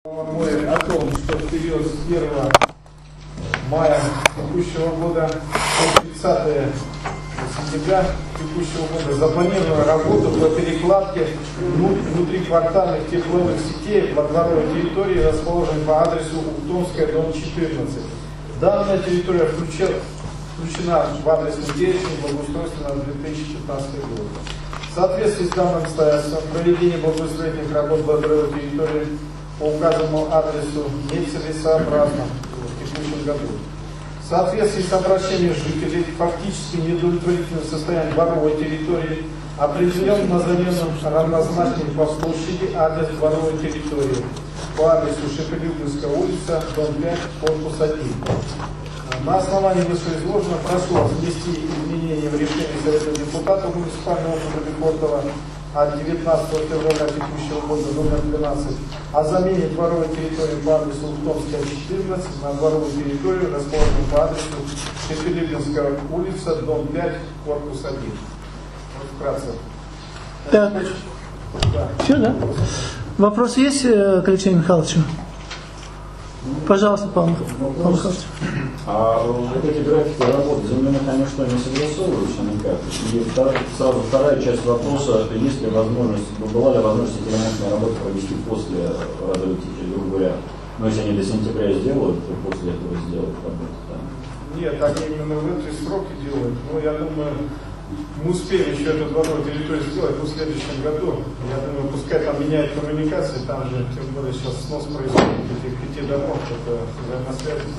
О том, что в период с 1 мая текущего года по 30 сентября текущего года запланирована работа по перекладке внутриквартальных тепловых сетей по дворовой территории, расположенной по адресу Ухтомская, дом 14. Данная территория включена в адресный перечень благоустройства на 2015 год. В соответствии с данным обстоятельством проведение благоустроительных работ по дворовой территории по указанному адресу нецелесообразно в текущем году. В соответствии с обращением жителей фактически неудовлетворительное состояние дворовой территории определен на замену равнозначным по площади адрес дворовой территории по адресу Шепелюбинская улица, дом 5, корпус 1. На основании вышеизложенного прошу внести изменения в решение Совета депутатов муниципального округа Бехортова от 19 февраля текущего года номер 12 о замене дворовой территории по адресу Ухтомская, 14 на дворовую территорию, расположенную по адресу Шепелюбинская улица, дом 5, корпус 1. Вот вкратце. Так. Да. Все, да? Вопрос есть к Алексею Михайловичу? Пожалуйста, Павел Михайлович. А вот эти графики работы земляных, они что, не согласовываются никак? И сразу вторая часть вопроса, есть ли возможность, была ли возможность эти ремонтные работы провести после разработки, грубо говоря? Но если они до сентября сделают, то после этого сделают работу там. Нет, они именно в эти сроки делают. Но я думаю, мы успеем еще эту дворовую территорию сделать в следующем году. Я думаю, пускай там меняют коммуникации, там же, тем более сейчас снос происходит этих 5 домов, это взаимосвязано.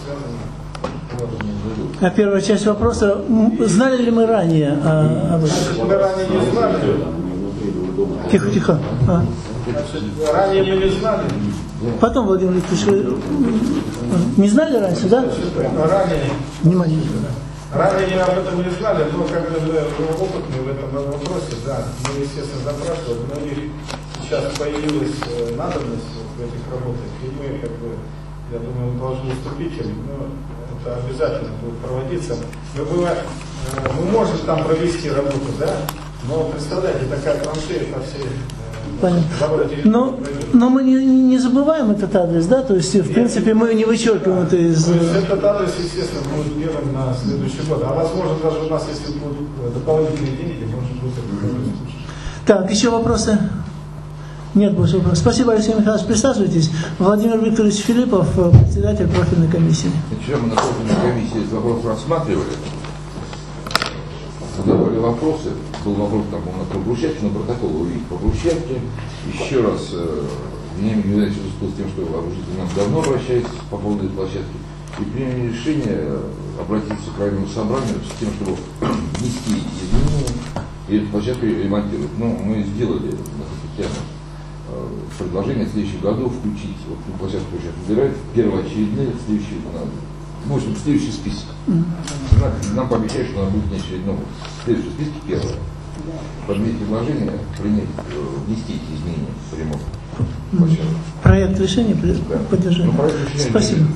А первая часть вопроса, знали ли мы ранее об этом? Мы ранее не знали. Тихо, тихо. Значит, ранее мы не знали. Потом, Владимир Викторович, вы не знали раньше, да? Ранее. Внимание. Ранее об этом не знали, но как бы опытные в этом вопросе, да, мы, естественно, запрашивали, но у них сейчас появилась надобность в этих работах, и мы, как бы, я думаю, мы должны уступить им, но это обязательно будет проводиться. Мы можем там провести работу, да, но представляете, такая траншея по всей... Понятно. Но мы не забываем этот адрес, да? То есть, в принципе, мы не вычеркиваем это из... Этот адрес, естественно, будет первым на следующий год. А возможно, даже у нас, если будут дополнительные деньги, может быть, это будет. Так, еще вопросы? Нет больше вопросов. Спасибо, Алексей Михайлович. Присаживайтесь. Владимир Викторович Филиппов, председатель профильной комиссии. Вчера мы на профильной комиссии этот вопрос рассматривали. Задавали вопросы. Был вопрос там по брусчатке, но протокол увидеть по брусчатке. Еще раз меня Юрьевич выступил с тем, что жители нам давно обращаются по поводу этой площадки. И приняли решение обратиться к районному собранию с тем, чтобы внести изменения и эту площадку ремонтировать. Но мы сделали предложение в следующем году включить вот эту площадку, сейчас выбирают первоочередные в следующий, в общем, в следующий список. Нам пообещают, что она будет неочередного. В следующем списке первое. Подметить предложение, принять, внести эти изменения по ремонту. Проект решения поддержать. Спасибо.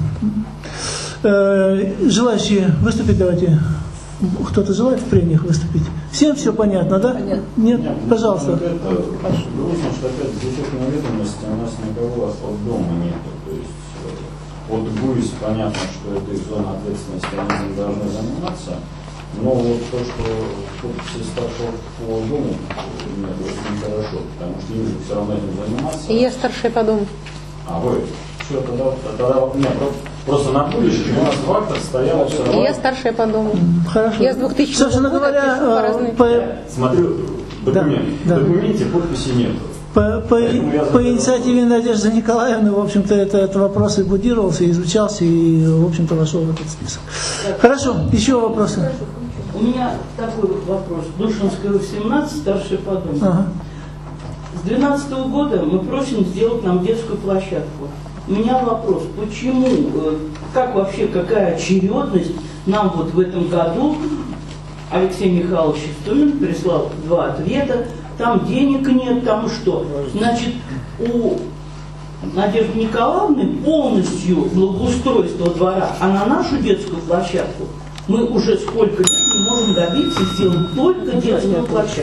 Желающие выступить, давайте. Кто-то желает в прениях выступить? Всем все понятно, да? Понятно. Нет? Пожалуйста. Это грустно, что опять в бюджетной уверенности у нас никого от дома нет. То есть от ГУИС понятно, что это их зона ответственности, они этим должны заниматься. Но вот то, что все старшего по дому, нет, очень нехорошо, потому что им все равно этим заниматься. И я старшая по дому. А вы? Все, тогда нет, просто на будущее у нас вахта стояла все равно. И я старшая по дому. Хорошо. Я с 2000 Собственно года говоря, Смотрю, в документе подписи нет. по инициативе Надежды Николаевны, в общем-то, этот вопрос и будировался, и изучался, и, в общем-то, вошел в этот список. Хорошо, еще вопросы? У меня такой вот вопрос. Душинская, 18, старшая по дому. Ага. С 2012 года мы просим сделать нам детскую площадку. У меня вопрос, почему, как вообще, какая очередность нам вот в этом году Алексей Михайлович Истомин прислал 2 ответа, там денег нет, там что. Значит, у Надежды Николаевны полностью благоустройство двора, а на нашу детскую площадку мы уже сколько лет не можем добиться сделать только детскую площадку.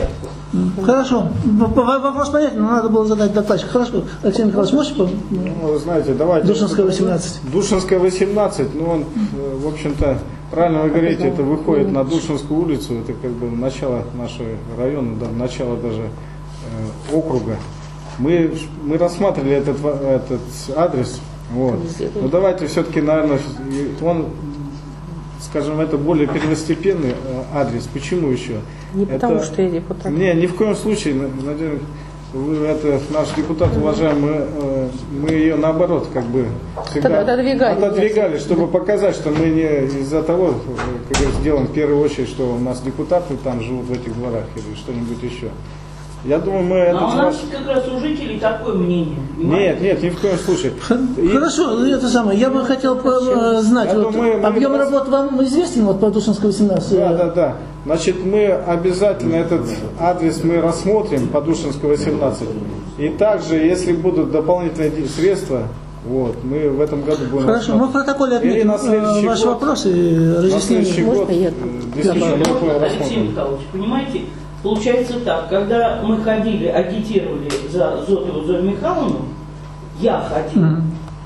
Хорошо. Вопрос понятен, но надо было задать докладчик. Хорошо. Алексей Николаевич, можете? Ну, вы знаете, давайте. Душинская, 18. Душинская, 18. Ну, он, в общем-то, правильно вы говорите, это выходит на Душинскую улицу. Это как бы начало нашего района, да, начало даже округа. Мы рассматривали этот адрес. Вот. Но давайте все-таки, наверное, он, скажем, это более первостепенный адрес. Почему еще? Не потому, что я депутат. Не, ни в коем случае, Надежда, вы, это наш депутат, уважаемый, мы ее наоборот как бы всегда отодвигали, чтобы показать, что мы не из-за того, как сделаем в первую очередь, что у нас депутаты там живут в этих дворах или что-нибудь еще. Я думаю, мы это... А у нас как раз у жителей такое мнение. Нет, ни в коем случае. Хорошо, это самое. Я бы хотел знать, вот, объем работ вам известен вот, по Душинской 18? Да. Значит, мы обязательно этот адрес мы рассмотрим по Душинской 18. И также, если будут дополнительные средства, вот, мы в этом году будем... Хорошо, мы в протоколе отметим ваши вопросы и разъяснения. Год, Алексей Николаевич, понимаете, получается так, когда мы ходили, агитировали за Зотову Зою Михайловну, я ходила,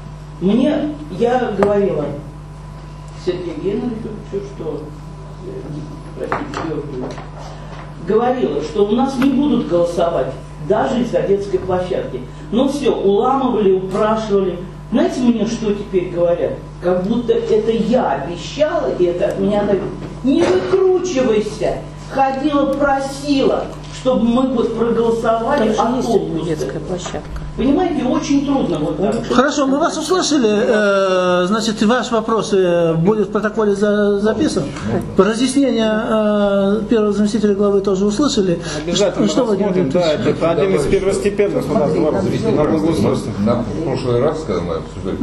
я говорила Сергею Геннадьевичу, что, говорила, что у нас не будут голосовать даже из-за детской площадки. Но все, уламывали, упрашивали. Знаете, мне что теперь говорят? Как будто это я обещала, и это от меня говорят, не выкручивайся. Ходила, просила, чтобы мы вот проголосовали от детская площадка. Понимаете, очень трудно вот так. Хорошо, мы вас услышали. Значит, ваш вопрос будет в протоколе записан. Разъяснение первого заместителя главы тоже услышали. Обязательно рассмотрим, да, это один из первостепенных у нас на благоустройстве. На прошлый раз, когда мы обсуждали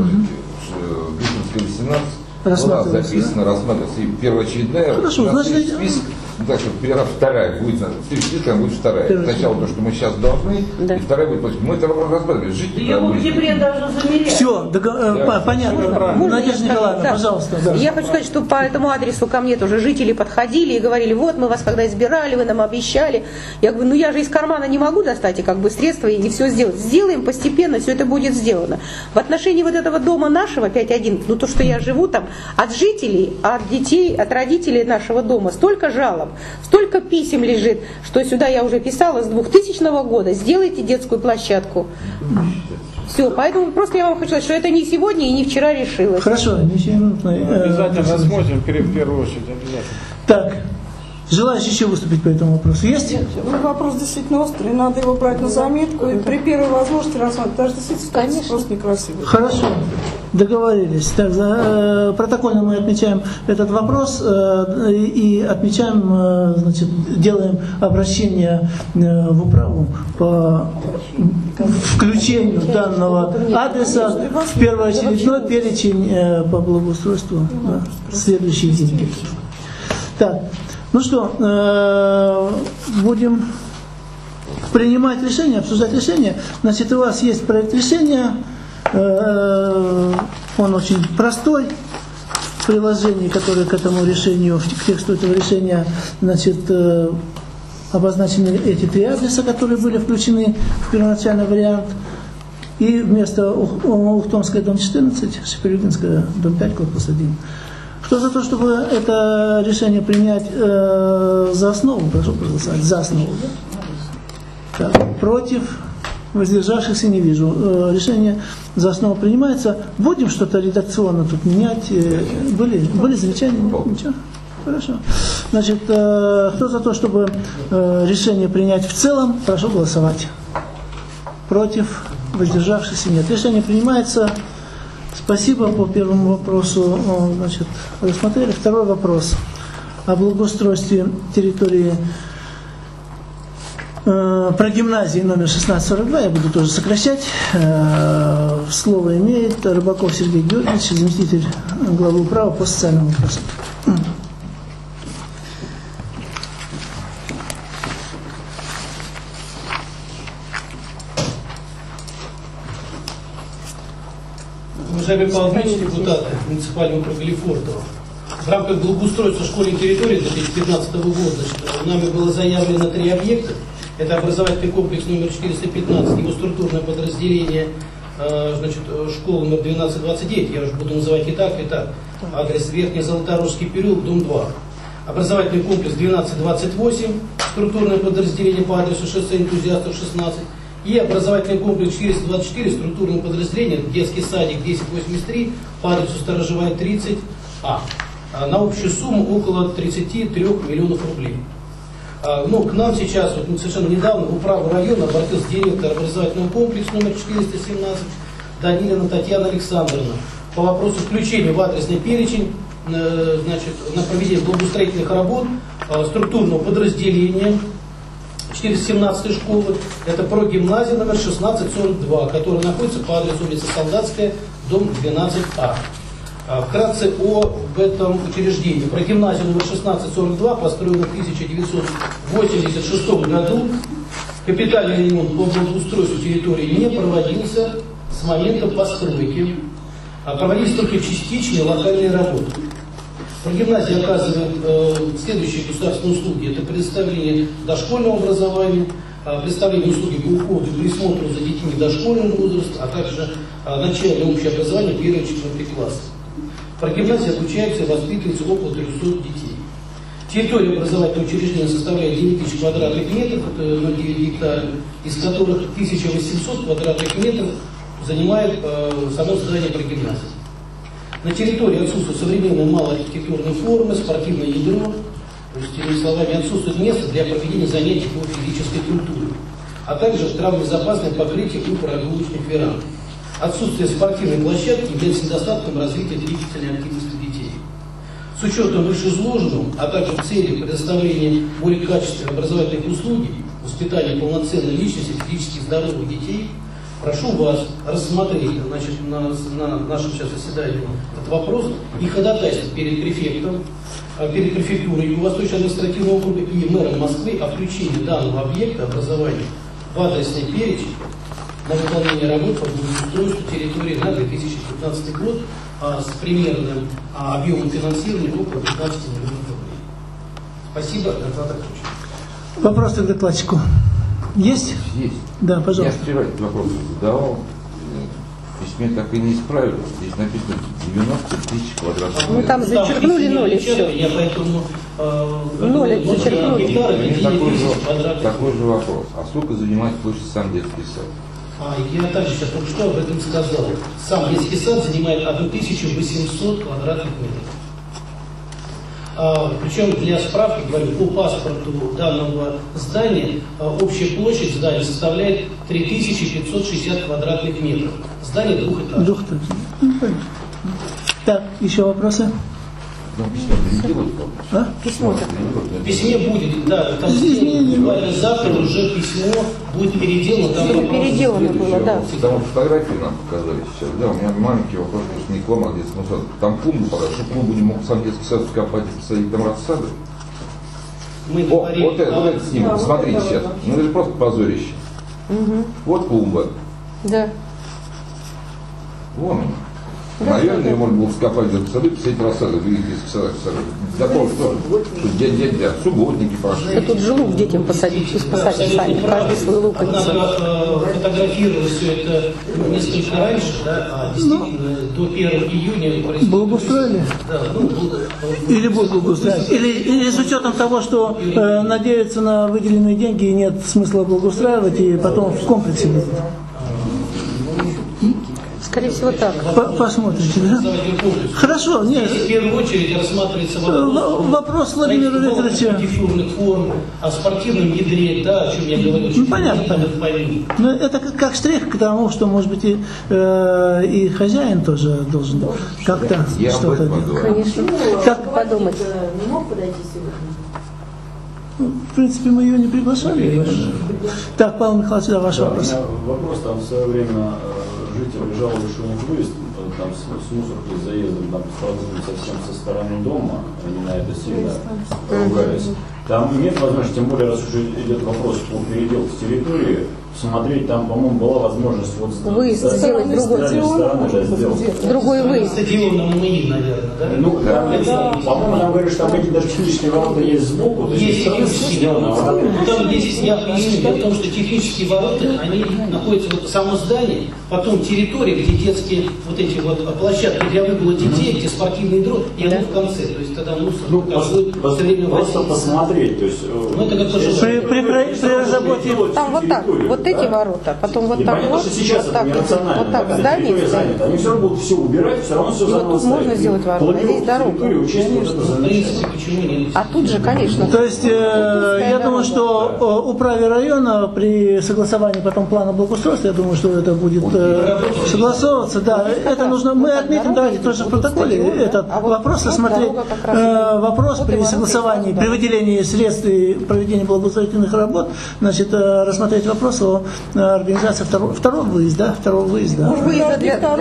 Душинская 18, была записана, рассматривается и первоочередная. Хорошо, значит, список. Так что вторая будет, будет вторая. Сначала то, что мы сейчас должны, да. И вторая будет. Мы это рассматривали. Ее в октябре даже замерять. Все, понятно. Надежда Николаевна, пожалуйста. Да. Я хочу сказать, что по этому адресу ко мне тоже жители подходили и говорили, вот мы вас когда избирали, вы нам обещали. Я говорю, я же из кармана не могу достать и как бы средства и не все сделать. Сделаем постепенно, все это будет сделано. В отношении вот этого дома нашего 5.1, то, что я живу там, от жителей, от детей, от родителей нашего дома столько жалоб, столько писем лежит, что сюда я уже писала с 2000 года, сделайте детскую площадку. Все, поэтому просто я вам хочу сказать, что это не сегодня и не вчера решилось. Хорошо, обязательно рассмотрим в первую очередь, обязательно. Так, желающие еще выступить по этому вопросу есть? Вопрос действительно острый, надо его брать на заметку и при первой возможности рассматривать, потому что действительно просто некрасиво. Хорошо, договорились. Так, протокольно мы отмечаем этот вопрос и отмечаем, значит, делаем обращение в управу по включению данного адреса в первоочередной перечень по благоустройству следующий день. Так. Ну что, будем принимать решение, обсуждать решение. Значит, у вас есть проект решения, он очень простой, в приложении, которое к этому решению, к тексту этого решения, значит, обозначены эти три адреса, которые были включены в первоначальный вариант. И вместо Ухтомская, дом 14, Шепелюгинская, дом 5, корпус 1. Кто за то, чтобы это решение принять за основу, прошу проголосовать, за основу. Так, против, воздержавшихся не вижу. Решение за основу принимается. Будем что-то редакционно тут менять? Были замечания? Нет, ничего? Хорошо. Значит, кто за то, чтобы решение принять в целом, прошу голосовать. Против, воздержавшихся нет. Решение принимается. Спасибо по первому вопросу. Значит, рассмотрели. Второй вопрос о благоустройстве территории про гимназии номер 1642. Я буду тоже сокращать. Слово имеет Рыбаков Сергей Георгиевич, заместитель главы управы по социальным вопросам. Уважаемый Павел Ильич, депутаты муниципального округа Лефортово. В рамках благоустройства школьной территории 2015 года нами было заявлено 3 объекта. Это образовательный комплекс номер 415, его структурное подразделение, значит, школа номер 1229, я уже буду называть и так, адрес Верхний Золоторожский переулок, дом 2. Образовательный комплекс 1228, структурное подразделение по адресу шоссе Энтузиастов 16. И образовательный комплекс 424, структурное подразделение, детский садик 1083, по адресу Сторожевая 30А. На общую сумму около 33 миллионов рублей. Ну, к нам сейчас, вот, совершенно недавно, в управу района обратился директор образовательного комплекса номер 417 Данилина Татьяна Александровна по вопросу включения в адресный перечень, значит, на проведение благоустроительных работ структурного подразделения 417 школы. Это прогимназия номер 1642, которая находится по адресу улица Солдатская, дом 12А. Вкратце об этом учреждении. Прогимназия номер 1642 построена в 1986 году. Капитальный ремонт по благоустройству территории не проводился с момента постройки. Проводились только частичные локальные работы. Прогимназия оказывает следующие государственные услуги. Это предоставление дошкольного образования, предоставление услуги по уходу и присмотру за детьми дошкольного возраста, а также начальное общее образование 1-4 класса. В прогимназии обучаются и воспитываются около 300 детей. Территория образовательного учреждения составляет 9000 квадратных метров, это 9 гектаров, из которых 1800 квадратных метров занимает само здание прогимназии. На территории отсутствует современная малоархитектурная форма, спортивное ядро, то есть, иными словами, отсутствует место для проведения занятий по физической культуре, а также травмобезопасное покрытие и прогулочных веранд. Отсутствие спортивной площадки является недостатком развития двигательной активности детей. С учетом вышеизложенного, а также в цели предоставления более качественной образовательных услуг, воспитания полноценной личности физически здоровых детей, прошу вас рассмотреть, значит, на нашем сейчас заседании этот вопрос и ходатайствовать перед префектом, перед префектурой Юго-Восточного административного округа и мэром Москвы о включении данного объекта образования в адресный перечень на выполнение работ по благоустройству территории на 2015 год с примерным объемом финансирования около 15 миллионов рублей. Спасибо, доклад окончен. Вопрос к докладчику. Есть? Есть. Да, пожалуйста. Я вчера этот вопрос задавал. В письме так и не исправил. Здесь написано 90 тысяч квадратных метров. Ну там зачеркнули ноль и все. Я поэтому ноль зачеркнули. Такой же вопрос. А сколько занимает площадь сам детский сад? Я также сейчас только что об этом сказал. Сам детский сад занимает 1800 квадратных метров. Причем для справки, говорю, по паспорту данного здания общая площадь здания составляет 3560 квадратных метров. Здание двухэтажное. Так, еще вопросы? Ну, письмо переделают, Письмо. В письме будет, да, там буквально завтра уже письмо будет переделано. Чтобы переделано было, да. Там фотографии нам показали сейчас. Да, у меня маленький вопрос, что не к вам, а к детскому саду. Там клумбу подать, что клумбу не мог сам детский сад скопать и посадить там рассады. Вот это снимок, смотрите сейчас. Ну это же просто позорище. Вот клумба. Да. Вон он. Наверное, ее можно было скопать в саду и посадить рассады в других детских садах. Для того, что дядя, субботники пошли. Да тут же лук детям посадить, пусть посадят сами, каждый свой луковицу. Надо фотографировать все это несколько раньше, да, а действительно до 1 июня. Благоустроили? Да, Или будут благоустраивать? Или с учетом того, что надеются на выделенные деньги и нет смысла благоустраивать, и потом в комплексе будут? Скорее всего так. Посмотрите, да? Хорошо, нет. В первую очередь рассматривается вопрос Владимира Викторовича. дефюрных форм, о спортивном ядре, да, о чем я говорил. Ну, понятно. Но это как штрих к тому, что, может быть, и хозяин тоже должен как-то что-то делать. Конечно. Как подумать? Не мог подойти сегодня? В принципе, мы ее не приглашали. Так, Павел Михайлович, да, ваш вопрос. Вопрос, там в свое время жители жаловались, что у них выезд там, с мусоркой, с заездом, там столкнулись совсем со стороны дома, они на это сильно ругались. Там нет возможности, тем более, раз уже идет вопрос по переделке территории, смотреть, там, по-моему, была возможность вот Выезд сделать другой выезд. Стадионом МИ, наверное, да? Ну, там, по-моему, нам говорят, что там какие-то даже технические ворота есть сбоку. То Есть технические ворота. Там здесь я поясню, дело в том, что технические ворота, они находятся вот в самом здании, потом территория, где детские вот эти вот площадки для выгула детей, где спортивный дрот, и оно в конце. То есть тогда мусор просто посмотреть. То есть, ну, это как при разработке. Там вот так, вот эти ворота, потом вот и так понятно, вот, что сейчас вот это так, нерационально. вот так, Когда здание территория занята, они все равно будут все убирать, все равно все И вот заново тут можно ставить. сделать ворота, Планировка здесь дорога. территории, учесть вот это в принципе, замечательно. почему нет? А тут же, конечно. То есть я думаю, что управе района при согласовании потом плана благоустройства, я думаю, что это будет согласовываться. Да, это нужно. Мы отметим, давайте тоже в протоколе этот вопрос рассмотреть. Вопрос при согласовании, при выделении средств и проведении благоустроительных работ, значит, рассмотреть вопрос о организации второго выезда. Выезда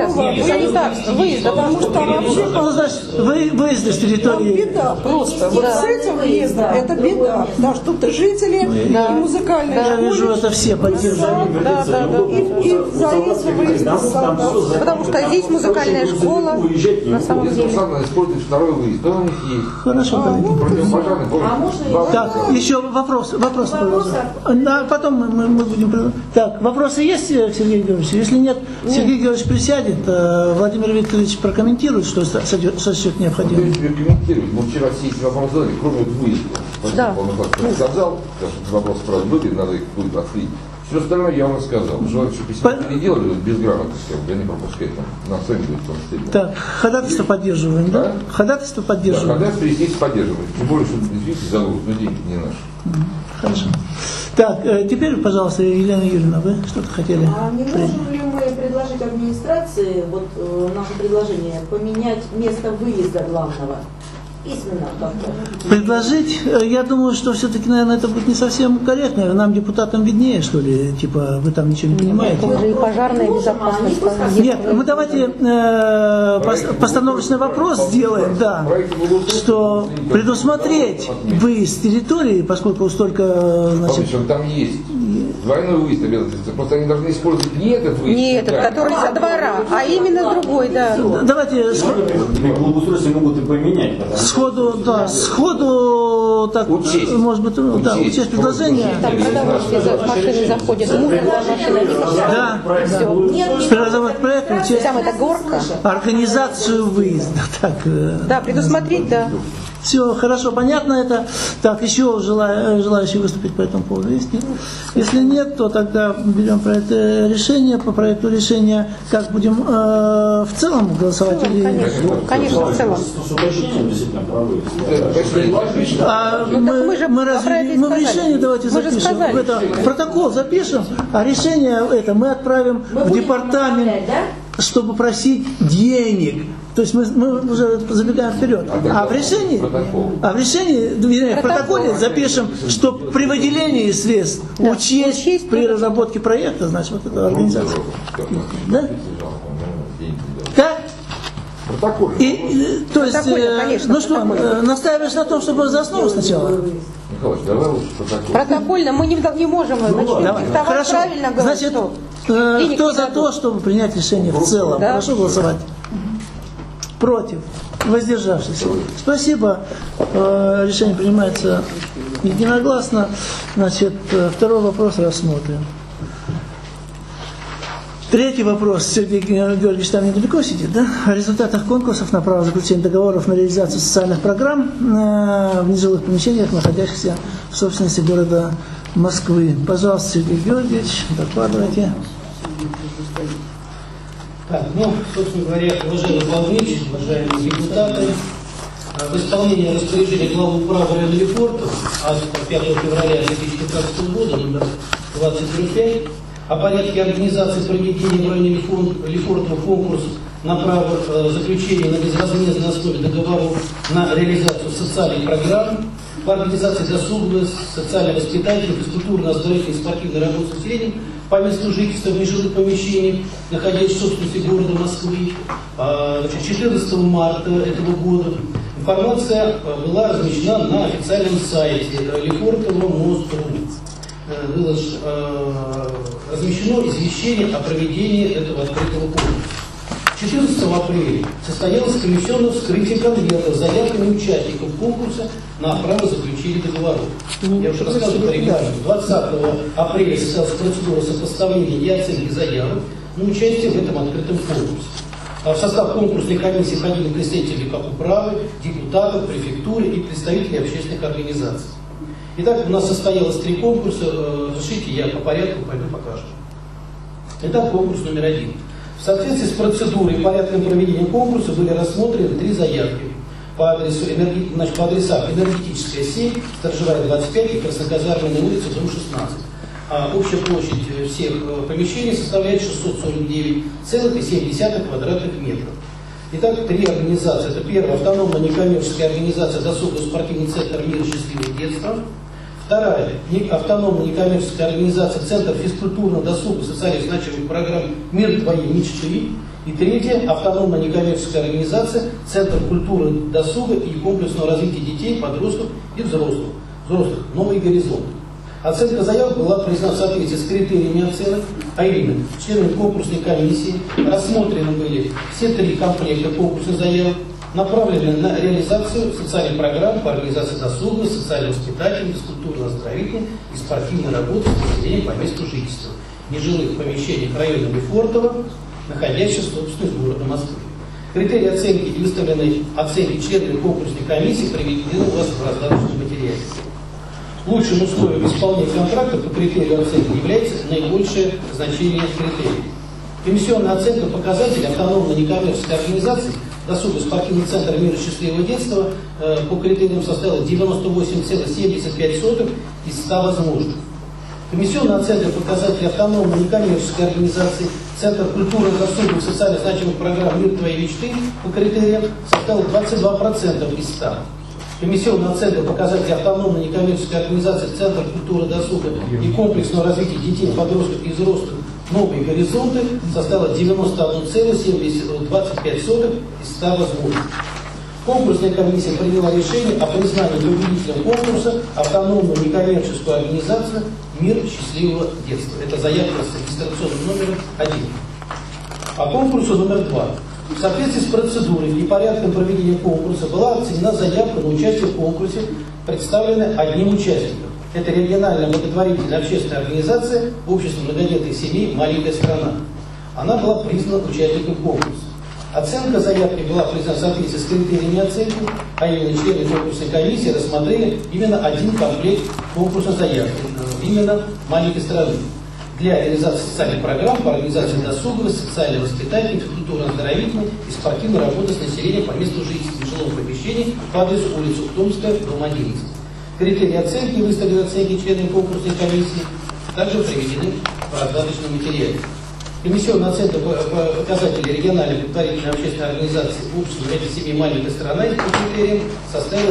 выезда, Потому что там вообще Ну, значит, выезды с там территории. беда просто. Вот с этим въездом это беда. Да, что тут жители и музыкальные Я вижу, школы. это все поддерживают. И заезд и выезд из сада. Потому что здесь музыкальная школа, на самом Если деле. сам использует второй выезд, то у них есть. Хорошо, коллеги. Противопожарный, А можно я- Так, еще вопрос. Да, потом мы будем. Так, вопросы есть к Сергею Георгиевичу? Если нет, Сергей Георгиевич присядет, Владимир Викторович прокомментирует, что сочтет необходимым. Комментировать. Мы вчера все эти вопросы задали, кроме вот выезда. Да. Он сказал, что вопрос правда были, надо их будет открыть. Все остальное я вам рассказал. Желаю, чтобы письма переделали без грамотности, я не пропускаю там. На сами будет там стыдно. Так, ходатайство поддерживаем, да? Ходатайство Да, поддерживаем. когда здесь поддерживать. Тем более, что действительно загрузят, но деньги не наши. Хорошо. Так, теперь, пожалуйста, Елена Юрьевна, вы что-то хотели? А не можем ли мы предложить администрации, вот наше предложение, поменять место выезда главного? Письменно как-то. Предложить, я думаю, что все-таки, наверное, это будет не совсем корректно. Нам, депутатам, виднее, что ли, типа, вы там ничего не понимаете. Это уже и пожарная безопасность. Нет, мы давайте постановочный вопрос сделаем, да, что предусмотреть выезд с территории, поскольку столько, значит, Помните, там есть двойной выезд обязательства. Просто они должны использовать не этот выезд. Не этот, который со двора, а именно другой, да. давайте При благоустройстве могут и поменять. потому что сходу, так, Учесть. может быть, да, учесть предложение. Там продовольствие, машины заходят, мусор машина. Да, Все. преобразовать проект, учесть Там эта горка. организацию выезда. Так, Да, предусмотреть, да. все хорошо, понятно это. Так, еще желающие выступить по этому поводу есть? Нет? Если нет, то тогда берем проект решения. По проекту решения как будем в целом голосовать? Или... Конечно, в целом. с уточнением действительно правы. Мы в решении давайте Мы же запишем. сказали. Это протокол запишем, а решение это мы отправим в департамент, чтобы просить денег. То есть мы уже забегаем вперед. А в решении, в протоколе запишем, что при выделении средств учесть при разработке проекта, значит, вот эту организацию. Да? Так? Протокол. То есть, конечно, ну что, настаиваешь на том, чтобы за основу сначала? Михайлович, давай лучше протокол. Протокольно мы не можем Давай. диктовать Хорошо. правильно говорить, Значит, что денег кто не за дадут. то, чтобы принять решение в целом? Да. Прошу голосовать. Против. Воздержавшись. Спасибо. Решение принимается единогласно. Значит, второй вопрос рассмотрим. Третий вопрос. Сергей Георгиевич там недалеко сидит, да? О результатах конкурсов на право заключения договоров на реализацию социальных программ в нежилых помещениях, находящихся в собственности города Москвы. Пожалуйста, Сергей Георгиевич, докладывайте. Так, ну, собственно говоря, уважаемый главнич, уважаемые депутаты, в исполнении распоряжения главы управы района Лефортово от 5 февраля 2015 года, номер 2005, о порядке организации проведения в районе Лефортово конкурсов на право заключения на безвозмездной основе договоров на реализацию социальных программ по организации досуговой, социально-воспитательной, физкультурно-оздоровительной и спортивной работы с населением по месту жительства в нежилых помещениях, находясь в собственности города Москвы, 14 марта этого года. Информация была размещена на официальном сайте Лефортово Мост.ру. размещено извещение о проведении этого открытого конкурса. 14 апреля состоялось комиссионное вскрытие конвертов с заявками участников конкурса на право заключения договоров. Я уже рассказывал по регламенту. 20 апреля состоялась процедура сопоставления и оценки заявок на участие в этом открытом конкурсе. В состав конкурсной комиссии входили представители как управы, депутатов, префектуры и представители общественных организаций. Итак, у нас состоялось 3 конкурса. Разрешите, я по порядку пойду покажу. Итак, конкурс номер 1. В соответствии с процедурой и порядком проведения конкурса были рассмотрены 3 заявки по адресам Энергетическая 7, Сторожевая 25 и Красноказарменная улица, дом 16. Общая площадь всех помещений составляет 649,7 квадратных метров. Итак, 3 организации. Это первая автономная некоммерческая организация «Досуго-спортивный центр «Мир счастливого детства». Вторая автономная некоммерческая организация «Центр физкультурного досуга социально значимых программ «Мир твоей мечты». И третья автономная некоммерческая организация «Центр культуры досуга и комплексного развития детей, подростков и взрослых «Новый горизонт». Оценка заявок была признана в соответствии с критериями оценок, а именно членами конкурсной комиссии рассмотрены были все 3 комплекта конкурсных заявок, направлены на реализацию социальных программ по организации досуга, социально-воспитательной, физкультурно-оздоровительной и спортивной работы с населением по месту жительства, нежилых помещениях района Лефортово, находящихся в собственности города Москвы. Критерии оценки и выставленные оценки членами конкурсной комиссии приведены у вас в раздаточном материале. Лучшим условием исполнения контракта по критерию оценки является наибольшее значение критерий. Комиссионная оценка показателей автономной некоммерческой организации «Досуго-спортивный центр «Мир счастливого детства» по критериям составила 98,75 из 100 возможных. Комиссионная оценка показателей автономной некоммерческой организации «Центр культуры, досуга и социально значимых программ «Мир твоей мечты» по критериям составила 22% из 100. Комиссионная оценка показателей автономной некоммерческой организации «Центр культуры, досуга и комплексного развития детей, подростков и взрослых «Новые горизонты» составила 91,25 из 100 возможных. Конкурсная комиссия приняла решение о признании победителем конкурса автономную некоммерческую организацию «Мир счастливого детства». Это заявка с регистрационным номером 1. По конкурсу номер 2. В соответствии с процедурой и порядком проведения конкурса была оценена заявка на участие в конкурсе, представленная одним участником. Это региональная благотворительная общественная организация «Общество многодетных семей «Маленькая страна». Она была признана участником конкурса. Оценка заявки была признана в соответствии с критериями оценки, а именно члены конкурсной комиссии рассмотрели именно один комплект конкурсной заявки, именно «Маленькой страны», для реализации социальных программ по организации досуговой, социально-воспитательной, физкультурно-оздоровительной и спортивной работы с населением по месту жительства в жилом помещении по адресу улица Ухтомская, дом 11. Критерии оценки и выставленные оценки членов конкурсной комиссии также приведены в раздаточном материале. Комиссионная оценка показателей региональной благотворительной общественной организации «Общество многодетных семей «Маленькая страна» по критериям составила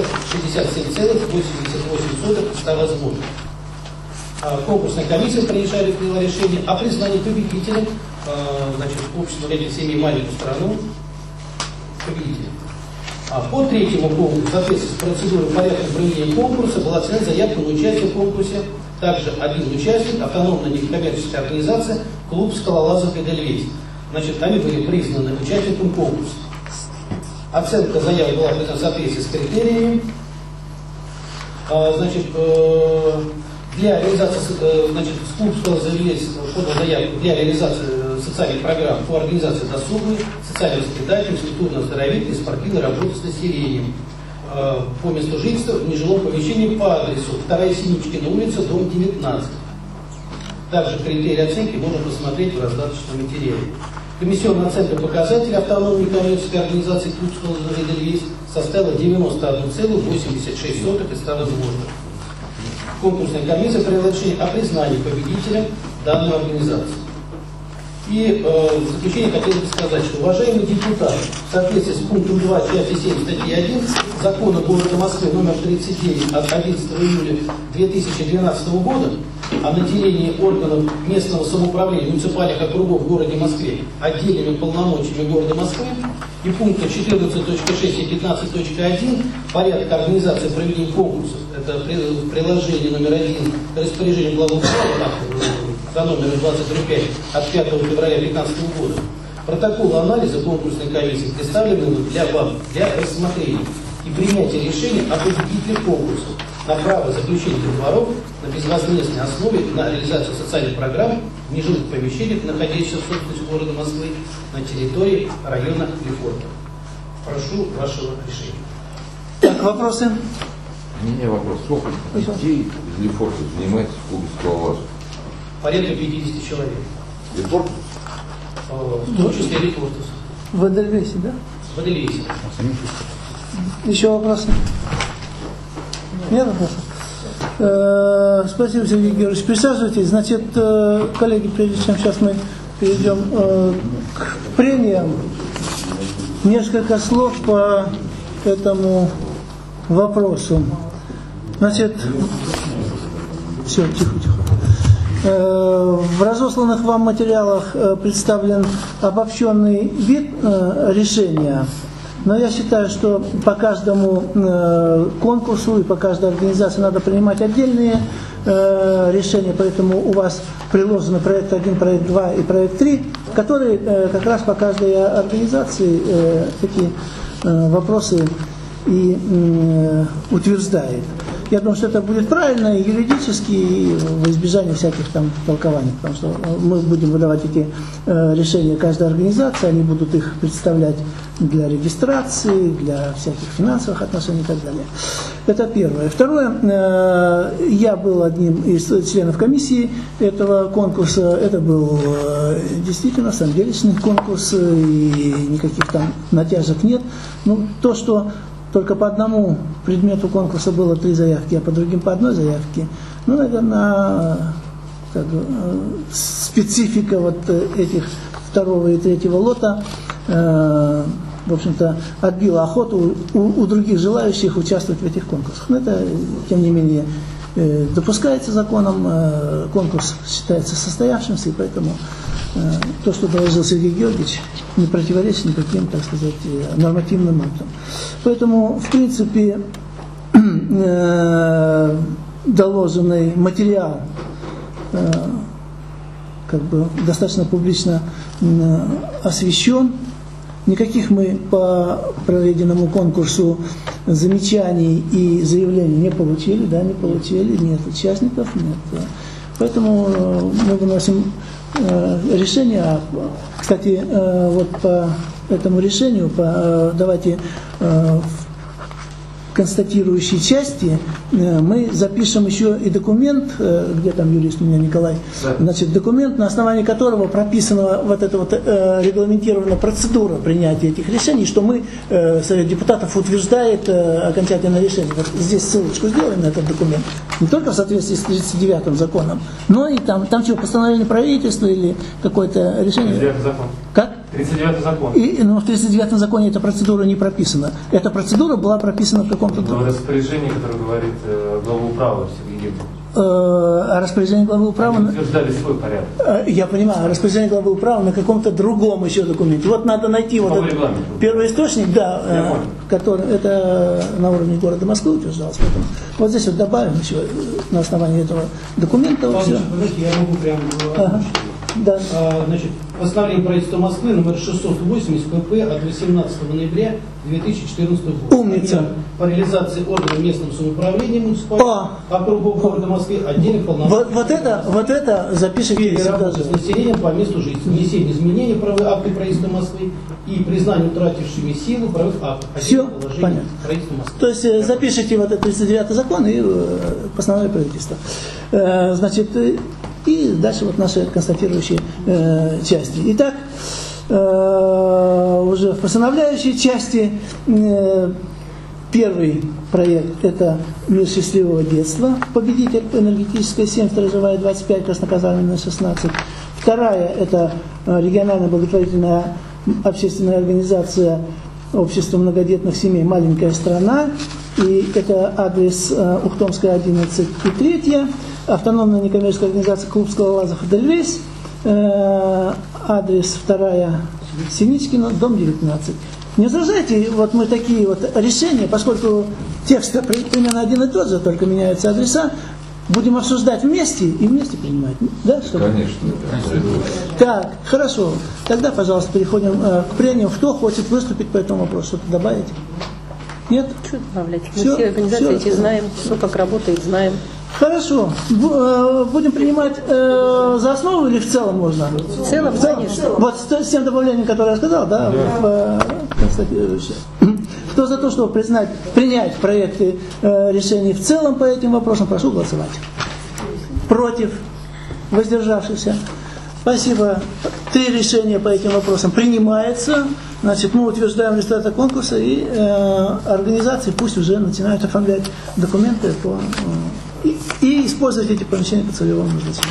67,88 из 100 возможных. Конкурсная комиссия приняла решение о признании победителем общества многодетных семей «Маленькую страну» победителем. По третьему конкурсу, в соответствии с процедурой порядком проведения конкурса, была оценена заявка на участие в конкурсе также один участник, автономная некоммерческая организация «Клуб скалолазов Эдельвейс». Они были признаны участником конкурса. Оценка заявок была признана в соответствии с критериями. Для реализации, клуб «Скалолазов подал заявку для реализации социальных программ по организации досуговой, социально-воспитательной, физкультурно-оздоровительной, спортивной работы с населением по месту жительства в нежилом помещении по адресу 2 Синичкина улица, дом 19. Также критерии оценки можно посмотреть в раздаточном материале. Комиссионная оценка показателей автономной некоммерческой организации «Клуб скалолазов Эдельвейс» составила 91,86 из 100 возможных. Конкурсная комиссия приняла решение о признании победителем данной организации. И в заключение хотел бы сказать, что, уважаемые депутаты, в соответствии с пунктом 2 части 7 статьи 1 Закона города Москвы номер 39 от 11 июля 2012 года о наделении органов местного самоуправления муниципальных округов в городе Москве отдельными полномочиями города Москвы и пункта 14.6 и 15.1 порядка организации проведения конкурсов, это приложение номер 1 к распоряжению главы за номером 20.5 от 5 февраля 2015 года. Протокол анализа конкурсной комиссии представлены для вам для рассмотрения и принятия решения о победителях конкурсов на право заключения договоров на безвозмездной основе на реализацию социальных программ в нежилых помещениях, находящихся в собственности города Москвы на территории района Лефорта. Прошу вашего решения. Так, вопросы? У меня вопрос. Сколько детей из Лефорта занимается в клубе скалолазов? Порядка 50 человек. Лефорта? В том числе Лефортус. В Эдельвейсе, да? В Эдельвейсе. Еще вопросы? Нет вопросов? Спасибо, Сергей Георгиевич. Присаживайтесь. Значит, коллеги, прежде чем сейчас мы перейдем к прениям, несколько слов по этому вопросу. Значит, все, тихо. В разосланных вам материалах представлен обобщенный вид решения, но я считаю, что по каждому конкурсу и по каждой организации надо принимать отдельные решения, поэтому у вас приложены проект 1, проект 2 и проект 3, которые как раз по каждой организации эти вопросы и утверждает. Я думаю, что это будет правильно и юридически, и в избежание всяких там толкований, потому что мы будем выдавать эти решения каждой организации, они будут их представлять для регистрации, для всяких финансовых отношений и так далее. Это первое. Второе, я был одним из членов комиссии этого конкурса. Это был действительно самоделишный конкурс, и никаких там натяжек нет. Ну, то, что только по одному предмету конкурса было 3 заявки, а по другим по одной заявке. Ну, наверное, как бы, специфика вот этих 2 и 3 лота, в общем-то, отбила охоту у других желающих участвовать в этих конкурсах. Но это, тем не менее, допускается законом, конкурс считается состоявшимся, и поэтому то, что доложил Сергей Георгиевич, не противоречит никаким, так сказать, нормативным актам. Поэтому, в принципе, доложенный материал как бы достаточно публично освещен. Никаких мы по проведенному конкурсу замечаний и заявлений не получили, нет участников, нет. Поэтому мы выносим решение. Кстати, вот по этому решению, давайте в констатирующей части мы запишем еще и документ, где там юрист у меня Николай, значит, документ, на основании которого прописана вот эта вот регламентирована процедура принятия этих решений, что мы, Совет депутатов, утверждает окончательное решение. Вот здесь ссылочку сделаем на этот документ. Не только в соответствии с 39-м законом, но и там что, постановление правительства или какое-то решение? 39-й закон. Как? 39-й закон. Но в 39-м законе эта процедура не прописана. Эта процедура была прописана в каком-то... Распоряжение, которое говорит главу управы Сергей Георгиевич. А распоряжение главы управы... Они утверждали свой порядок. Я понимаю, распоряжение главы управы на каком-то другом еще документе. Вот надо найти вот этот первый источник, да, который это на уровне города Москвы утверждалось. Поэтому вот здесь вот добавим еще на основании этого документа. Вот все. Подождите, я могу прямо... Да. Значит, постановление правительства Москвы номер 680 ПП от 18 ноября 2014 года. Умница. По реализации органов местного самоуправления муниципального округов города Москвы отдельных полномочий. Вот это запишите даже. С населением по месту жизни. Внесение изменений в правовые акты правительства Москвы и признание утратившими силу правовых актов. Все, понятно. То есть запишите вот этот 39-й закон и постановление правительства. Значит, и дальше вот наши констатирующие части. Итак, уже в постановляющей части первый проект – это «Мир счастливого детства», победитель энергетическая 7, сторожевая 25, краснокаменная 16. Вторая – это региональная благотворительная общественная организация общества многодетных семей «Маленькая страна», и это адрес Ухтомская 11. И третья автономная некоммерческая организация клуб скалолазов «Эдельвейс», адрес 2 Синичкина, дом 19. Не возражайте, вот мы такие вот решения, поскольку текст примерно один и тот же, только меняются адреса, будем обсуждать вместе и вместе принимать. Да, чтобы... Конечно. Так, хорошо. Тогда, пожалуйста, переходим к прениям. Кто хочет выступить по этому вопросу? Что-то добавить? Нет? Что добавлять? Мы все организации эти знаем, все как работает, знаем. Хорошо. Будем принимать за основу или в целом можно? В целом, конечно. Вот с тем добавлением, которое я сказал, да, кто за то, чтобы принять проекты решений в целом по этим вопросам, прошу голосовать. Против? Воздержавшихся? Спасибо. 3 решения по этим вопросам принимается. Значит, мы утверждаем результаты конкурса, и организации пусть уже начинают оформлять документы и использовать эти помещения по целевому назначению.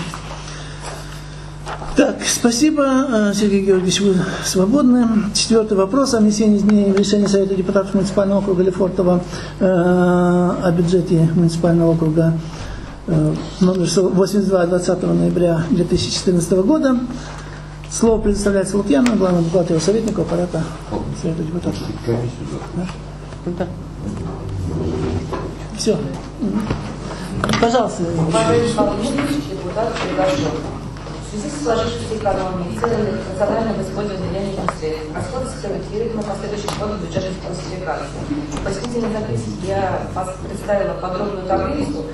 Так, спасибо, Сергей Георгиевич, вы свободны. 4-й вопрос о внесении изменений в решение Совета депутатов муниципального округа Лефортово о бюджете муниципального округа номер 82 20 ноября 2014 года. Слово предоставляется Лукьяну, главному бухгалтеру советнику аппарата Совета депутатов. Да. Все. Пожалуйста. Уважаемый Павлович, депутат предложил. В связи с сложившейся экономией, целями рационального использования денежных средств, расходы скорректировать на последующий год бюджетной классификации. В пояснительной записи я представила подробную таблицу.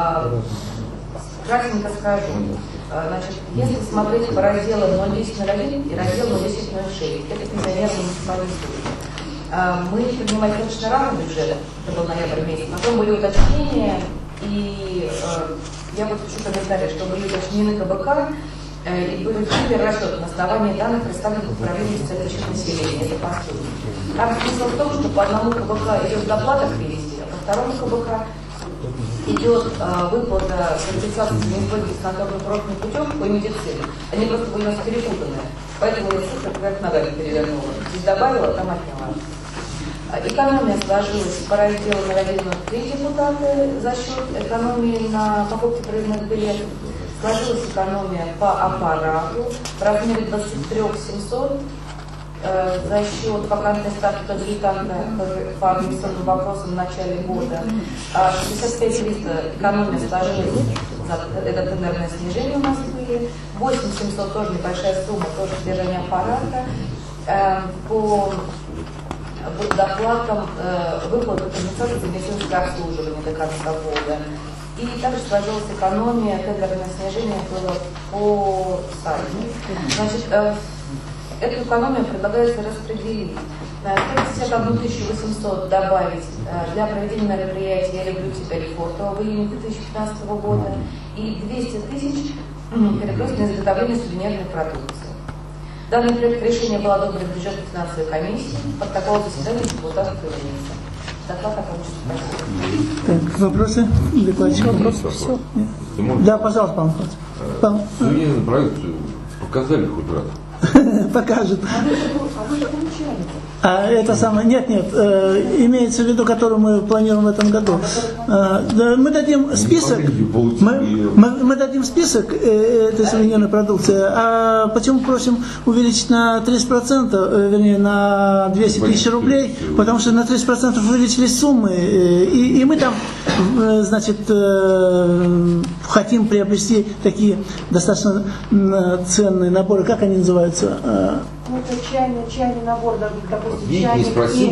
Кратенько скажу. Значит, если смотреть по разделам 01001 и раздел 01006, это пенсионерные муниципалисты, мы принимали, конечно, равный бюджет, это был ноябрь месяц, потом были уточнения, и я вот хочу комментарий, что были уточнены КБК, и были перерасчеты на основании данных, представленных управлением статистического населения, это посыл. Там смысл в том, что по одному КБК идет доплата к пенсии, а по второму КБК идет выплата компенсации за неизбыток с контрольно-курортным путем по медицине. Они просто были у нас перепутаны. Поэтому я цифры как ногами перевернула. Здесь добавила, там отняла. Экономия сложилась по разделу на 3 депутаты за счет экономии на покупке проездных билетов. Сложилась экономия по аппарату в размере 23 700 за счет вакантной ставки консультанта по инвестиционным вопросам в начале года. 65 300 экономия сложилась, это тендерное снижение у нас были. 8 700 тоже небольшая сумма, тоже содержание аппарата. По доплатам выплаты компенсации за медицинское обслуживание до конца года. И также сложилась экономия, тендерное снижение было по сайту. Значит, эту экономию предлагается распределить. 151 800 добавить для проведения мероприятия «Я люблю тебя, Лефортово» в июне 2015 года и 200 тысяч перебросить на изготовление сувенирной продукции. Данный проект решения был одобрен бюджетной финансовой комиссией. Протокол заседания депутатов применяется. Доклад окончен. Так, вопросы? Вопросы? Все? Да, пожалуйста, Павел. Сувенирный проект показали хоть раз? Покажет. А вы же получали. Это самое, нет, имеется в виду, которую мы планируем в этом году. Мы дадим список, мы дадим список этой сувенирной продукции, а почему просим увеличить на 30%, вернее на 200 тысяч рублей, потому что на 30% увеличились суммы, и мы там, значит, хотим приобрести такие достаточно ценные наборы, как они называются? Ну, это чайный набор, допустим, чайник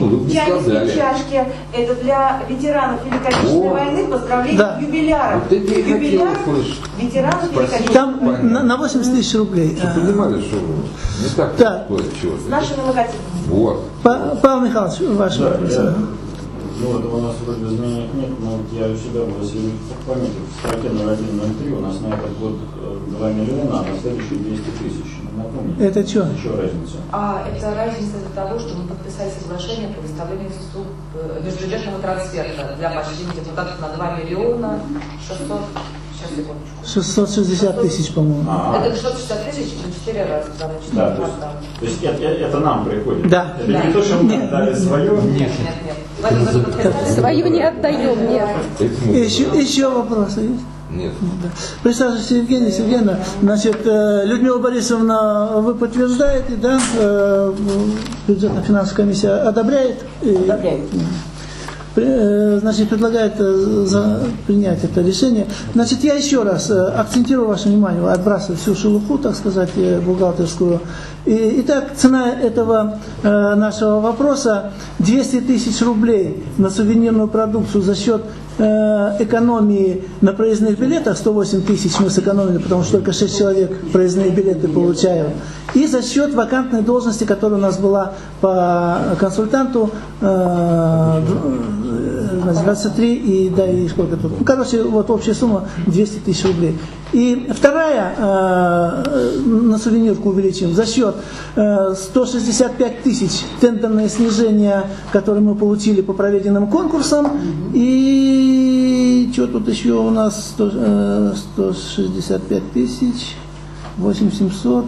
и чашки. Это для ветеранов Великой Отечественной войны, поздравления юбиляров. Вот юбиляров, ветеранов Великой Отечественной там войны. на 80 тысяч рублей. Чтобы понимали, что не так стоит чего-то. С нашими логотипами. Вот. Павел Михайлович, ваш вопрос. Ну, это у нас вроде знаний нет, но вот я у себя в России пометил, в строке 0103 у нас на этот год 2 миллиона, а на следующий 200 тысяч. Напомните. Это что? Еще разница. Это разница из-за того, что мы подписали соглашение по выставлению межбюджетного трансферта для поощрения депутатов на 2 миллиона 600. Сейчас, секундочку. 660 тысяч, по-моему. Это 660 тысяч на 4 раза. Да, то есть это нам приходит. Да. Это не то, что мы отдали свое. Нет. Свою не отдаем, нет. Еще вопросы есть? Нет. Да. Присаживайтесь, Евгения Сергеевна. Значит, Людмила Борисовна, вы подтверждаете, да? Бюджетно-финансовая комиссия одобряет? Одобряет. Значит, предлагает принять это решение. Значит, я еще раз акцентирую ваше внимание, отбрасываю всю шелуху, так сказать, бухгалтерскую. Итак, цена этого нашего вопроса 200 тысяч рублей на сувенирную продукцию за счет экономии на проездных билетах, 108 тысяч мы сэкономили, потому что только 6 человек проездные билеты получают, и за счет вакантной должности, которая у нас была по консультанту, 23 и, да, и сколько тут. Ну, короче, вот общая сумма 200 тысяч рублей. И вторая, на сувенирку увеличим, за счет 165 тысяч тендерное снижение, которое мы получили по проведенным конкурсам, и что тут еще у нас, 165 тысяч, 8700.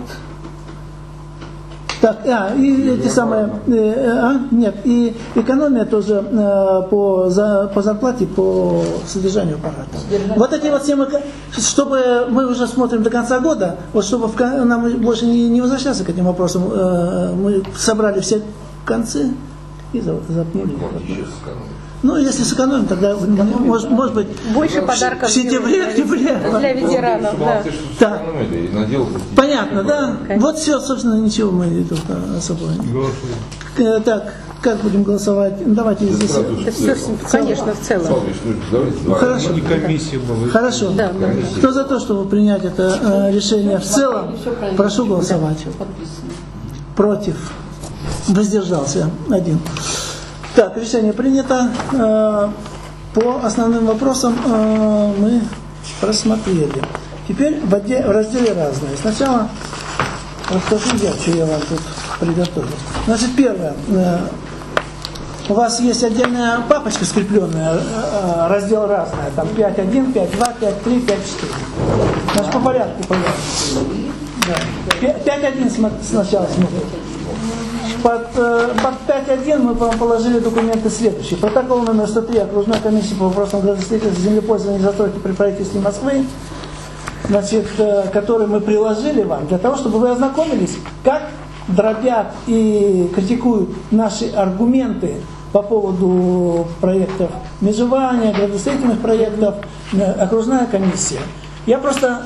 Так, и эти самые, нет, и экономия тоже по зарплате, по содержанию аппарата. Вот эти вот 7, чтобы мы уже смотрим до конца года, вот чтобы нам больше не возвращаться к этим вопросам, мы собрали все концы и запнули. Ну, если сэкономим, тогда, может быть, больше подарков в сентябре, октябре. Для ветеранов, да. Да. Понятно, да? Вот все, собственно, ничего мы тут особо не. Так, как будем голосовать? Давайте здесь. Это все, конечно, в целом. Хорошо. Хорошо. Да. Кто за то, чтобы принять это решение в целом, прошу голосовать. Против. Воздержался. 1. Так, решение принято. По основным вопросам мы просмотрели. Теперь в разделе «Разные». Сначала расскажу я, что я вам тут приготовил. Значит, первое. У вас есть отдельная папочка скрепленная, раздел «Разное». Там 5.1, 5.2, 5.3, 5.4. Значит, по порядку пожалуйста. Да. 5.1 сначала смотрим. Под 5.1 мы вам положили документы следующие. Протокол номер 103 окружной комиссии по вопросам градостроительства, землепользования и застройки при правительстве Москвы, значит, который мы приложили вам для того, чтобы вы ознакомились, как дробят и критикуют наши аргументы по поводу проектов межевания, градостроительных проектов, окружная комиссия. Я просто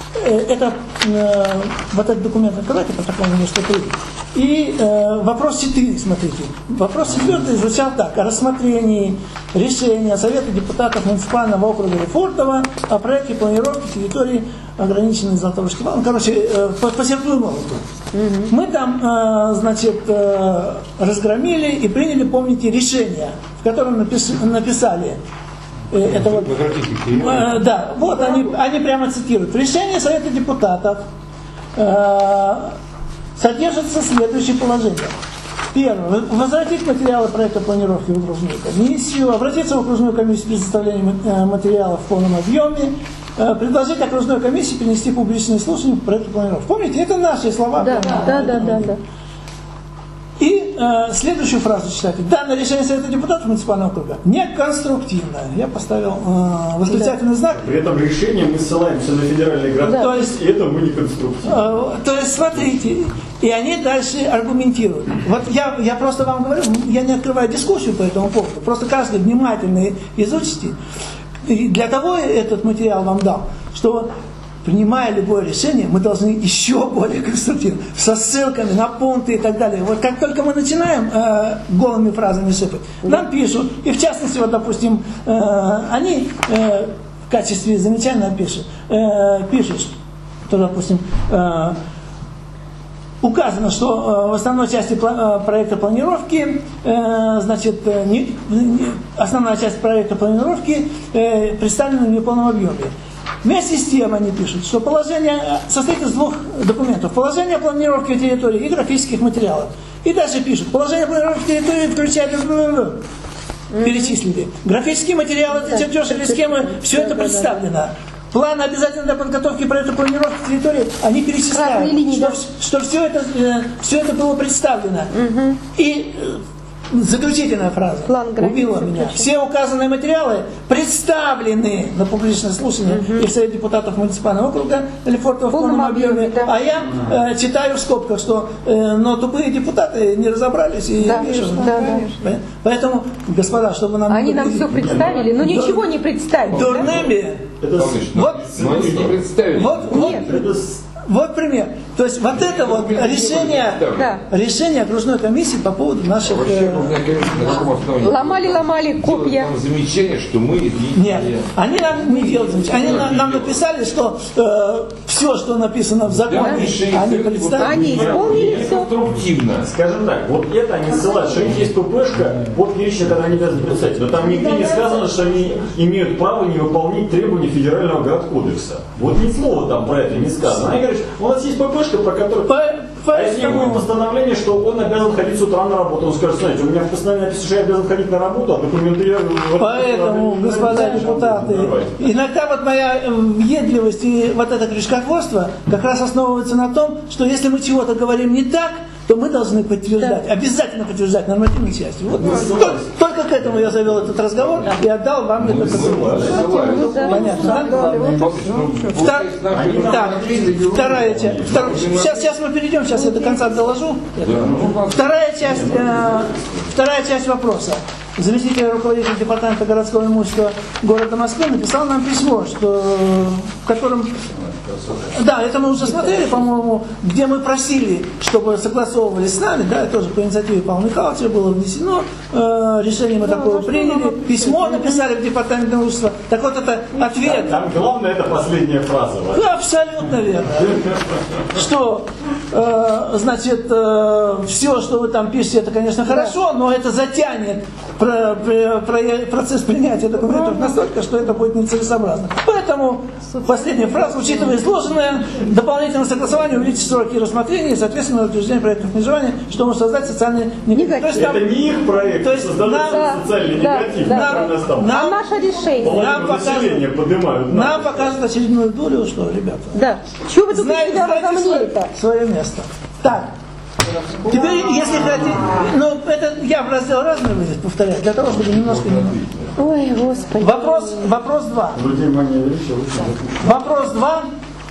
вот этот документ открывайте, протокол номер 103. И вопрос 4, смотрите. Вопрос 4 звучал так: о рассмотрении решения Совета депутатов муниципального округа Лефортово о проекте планировки территории, ограниченной Златорожским валом. Короче, по Серпную молоту. Мы там, значит, разгромили и приняли, помните, решение, в котором написали. Это вот, да, вот они прямо цитируют. В решении Совета депутатов содержится следующее положение. Первое. Возвратить материалы проекта планировки в окружную комиссию, обратиться в окружную комиссию при составлении материалов в полном объеме, предложить окружной комиссии перенести публичные слушания по проекту планировки. Помните, это наши слова. Да. И следующую фразу читайте. Данное решение Совета депутатов муниципального округа неконструктивное. Я поставил восклицательный знак. При этом решение мы ссылаемся на федеральный градостроительный, то есть, и это мы не конструктивно. То есть, смотрите, и они дальше аргументируют. Вот я просто вам говорю, я не открываю дискуссию по этому поводу. Просто каждый внимательно изучите. И для того этот материал вам дал, что принимая любое решение, мы должны еще более конструктивно, со ссылками на пункты и так далее. Вот как только мы начинаем голыми фразами сыпать, нам пишут, и в частности, вот, допустим, они в качестве замечания пишут, что, допустим, указано, что в основной части проекта планировки, значит, основная часть проекта планировки представлена в неполном объеме. Вместе с тем они пишут, что положение состоит из двух документов. Положение о планировке территории и графических материалов. И дальше пишут, положение о планировке территории включает перечислили. Графические материалы, чертеж или схемы, все это представлено. Планы обязательно для подготовки проекта планировки территории, они перечисляют, что все это было представлено. И заключительная фраза убила меня. Все указанные материалы представлены на публичное слушание и в Совет депутатов муниципального округа Лефортово в полном объеме. А я читаю в скобках, что но тупые депутаты не разобрались. И поэтому, господа, чтобы нам... Они нам все представили, но ничего не представили. Дурными. Вот пример. То есть вот это вот решение окружной комиссии по поводу наших... Ломали копья. Нам замечание, что мы... Нет, они нам не делают замечания. Они нам написали, что все, что написано в законе, они представили. Они исполнили все. Конструктивно. Скажем так, вот это они ссылают, что у них есть ППшка, вот перечень, когда они обязаны представить. Но там нигде не сказано, что они имеют право не выполнять требования Федерального градкодекса. Вот ни слова там про это не сказано. Они говорят, у нас есть ППшка, по которой... А если будет постановление, что он обязан ходить с утра на работу, он скажет, знаете, у меня в постановлении написано, что я обязан ходить на работу, а документы я... Поэтому, господа депутаты, иногда вот моя въедливость и вот это крючкотворство как раз основывается на том, что если мы чего-то говорим не так, то мы должны подтверждать, обязательно подтверждать нормативной частью. Вот, только к этому я завел этот разговор и отдал вам это. Понятно, да? Вторая часть. Сейчас мы перейдем, сейчас я до конца доложу. Вторая часть вопроса. Заместитель руководителя департамента городского имущества города Москвы написал нам письмо, в котором... Да, это мы уже смотрели, по-моему, где мы просили, чтобы согласовывались с нами, да, тоже по инициативе Павла Михайловича было внесено, решение мы такое приняли, письмо написали в департамент имущества. Так вот это ответ. Там главное это последняя фраза. Абсолютно верно. Что, значит, все, что вы там пишете, это, конечно, хорошо, но это затянет процесс принятия документов настолько, что это будет нецелесообразно. Поэтому последняя фраза, учитывая изложенное, дополнительное согласование увеличить сроки рассмотрения и, соответственно, утверждение проектов межевания, чтобы создать социальный негатив. Это не их проект, то есть социальный негатив. А наше решение. Нам показывают очередную долю, что, ребята. Да. Чего вы тут себя разомнили-то? Свое место. Так. Теперь, если хотите, ну, это я в раздел разный вывез, повторяю, для того, чтобы немножко... Ой, Господи. Вопрос 2. Вопрос 2.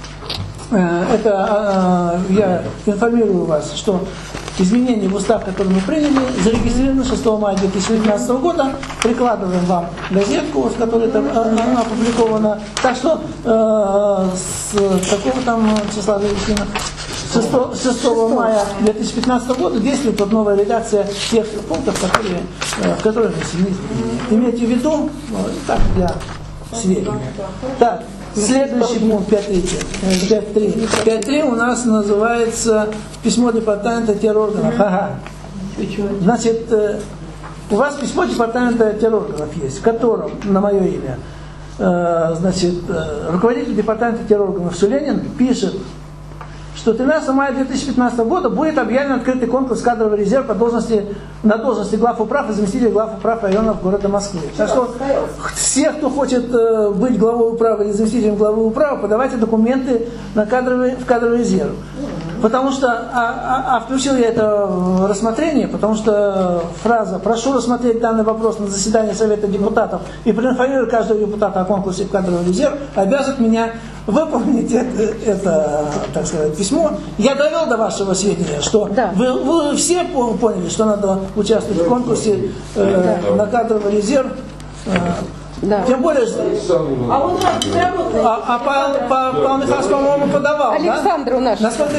Это я информирую вас, что изменения в устав, которые мы приняли, зарегистрированы 6 мая 2019 года. Прикладываем вам газетку, в которой это опубликовано. Так что с какого там числа зарегистрировано? 6 мая 2015 года действует вот новая редакция тех пунктов, в которые внесены изменения. Имейте в виду, так для сведения. Так, следующий пункт 5.3. 5.3 у нас называется письмо департамента терорганов. Ага. Значит, у вас письмо департамента терорганов есть, в котором на мое имя, значит, руководитель департамента терорганов Суленин пишет, что 13 мая 2015 года будет объявлен открытый конкурс кадровый резерв на должности глав управ и заместителей глав управ районов города Москвы. Так что все, кто хочет быть главой управы или заместителем главы управы, подавайте документы в кадровый резерв. Потому что, включил я это в рассмотрение, потому что фраза «прошу рассмотреть данный вопрос на заседании Совета депутатов и проинформировать каждого депутата о конкурсе в кадровый резерв» обязывает меня выполнить это, так сказать, письмо. Я довел до вашего сведения, что вы все поняли, что надо участвовать в конкурсе на кадровый резерв. Да. Тем более, А он работает. Павел Михайлович, по-моему, подавал. Александр у нас. Насколько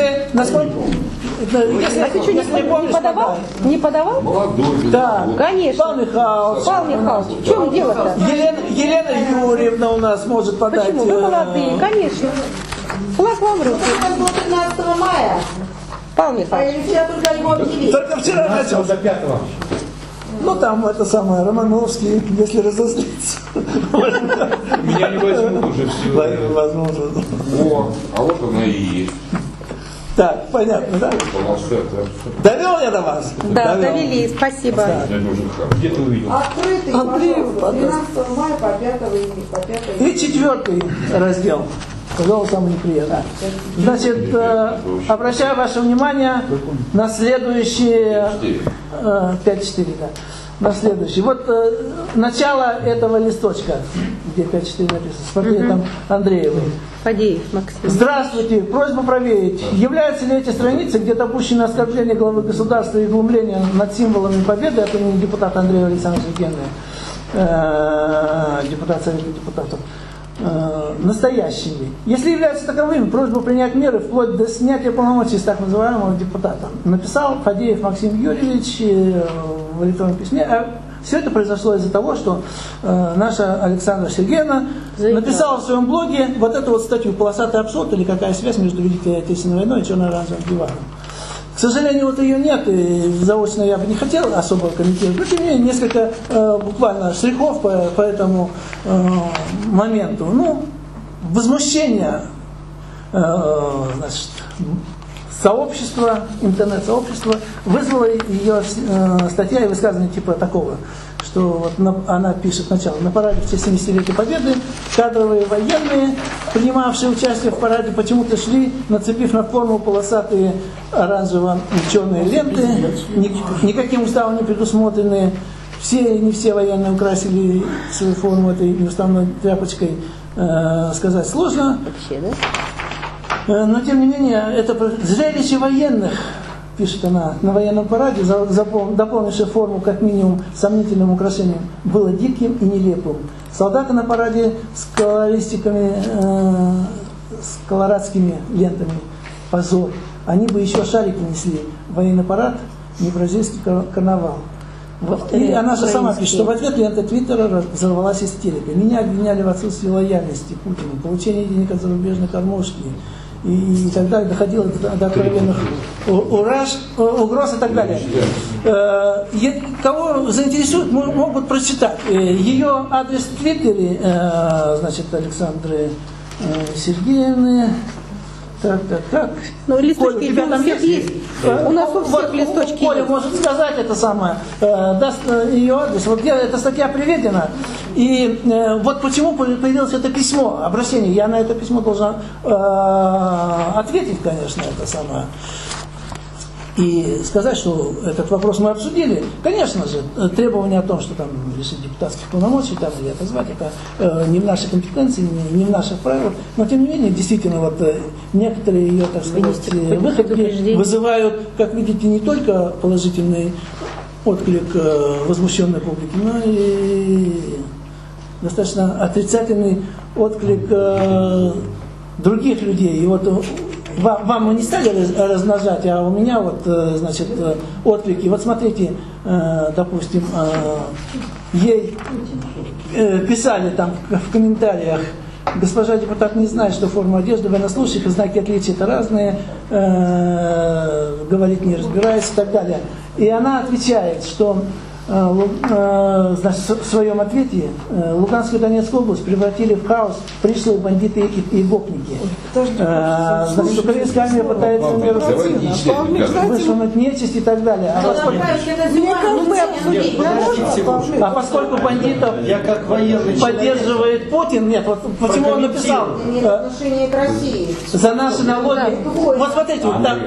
если ты что, не подавал? Не подавал? Молодой. Да, конечно. Павел Михайлович. В чем дело-то? Елена Юрьевна у нас может подать. Почему? Вы молодые, конечно. Флаг вам в руки. Это было 13 мая. Павел Михайлович. А я только его объявили. Только вчера начал. До 5-го. Ну там это самое, Романовский, если разозлиться. Меня не возьмут уже все. Возможно. О, а вот она и есть. Так, понятно, да? Довел я до вас? Да, довели, спасибо. Где ты увидел? Открытый, пожалуйста, 13 мая по 5 июня. И 4 раздел. Пожалуйста, самое неприятное. Значит, обращаю ваше внимание на следующие 5.4, да. На следующий. Вот начало этого листочка, где 5.4 написано, с портретом Андреевой. Фадеев Максим. Здравствуйте. Просьба проверить, являются ли эти страницы, где допущено оскорбление главы государства и глумление над символами победы от имени депутата Андрея Александровича Генная, депутат Совета депутатов, настоящими. Если являются таковыми, просьба принять меры вплоть до снятия полномочий с так называемого депутата. Написал Фадеев Максим Юрьевич в электронном письме. Все это произошло из-за того, что наша Александра Сергеевна написала в своем блоге вот эту вот статью «Полосатый абсурд» или какая связь между Великой Отечественной войной и черно-оранжевым диваном. К сожалению, вот ее нет, и заочно я бы не хотел особо комментировать. Но тем не менее, несколько буквально штрихов по этому моменту. Ну, возмущение, значит, сообщества, интернет-сообщества вызвало ее статья и высказывание типа такого, что вот она пишет сначала: на параде в честь 70-летия Победы кадровые военные, принимавшие участие в параде, почему-то шли, нацепив на форму полосатые оранжево-черные ленты, никаким уставом не предусмотренные. Все, не все военные украсили свою форму этой неуставной тряпочкой, сказать сложно. Вообще, да? Но тем не менее, это зрелище военных, пишет она, на военном параде, дополнившее форму как минимум сомнительным украшением, было диким и нелепым. Солдаты на параде с колорадскими лентами. Позор. Они бы еще шарики несли. Военный парад, не бразильский карнавал. Вот. И она же сама пишет, что в ответ лента Твиттера взорвалась истерикой. Меня обвиняли в отсутствии лояльности Путину, получении денег от зарубежной кормушки. И так далее, доходило до откровенных угроз и так далее. Кого заинтересует, могут прочитать. Ее адрес в Твиттере, значит, Александры Сергеевны. Так. Ну, листочки, ребята, там есть. У нас у всех листочки. Коля может сказать это самое, даст ее адрес. Вот где эта статья приведена. И вот почему появилось это письмо, обращение. Я на это письмо должен ответить, конечно, это самое. И сказать, что этот вопрос мы обсудили. Конечно же, требование о том, что там лишить депутатских полномочий, там или отозвать, это не в нашей компетенции, не в наших правилах. Но тем не менее, действительно, вот некоторые ее, так сказать, выходки вызывают, как видите, не только положительный отклик возмущенной публики, но и достаточно отрицательный отклик других людей. И вот вам мы не стали размножать, а у меня вот, значит, отклики. Вот смотрите, допустим, ей писали там в комментариях: госпожа депутат не знает, что форма одежды военнослужащих и знаки отличия это разные, говорит, не разбираясь и так далее. И она отвечает, что значит, в своем ответе Луганскую и Донецкую область превратили в хаос пришлые бандиты и гопники. Значит, украинская армия пытается вышвырнуть нечисть и так далее. А поскольку бандитов поддерживает Путин, нет, вот почему он написал отношение к России. За наши налоги. Вот смотрите, вот так.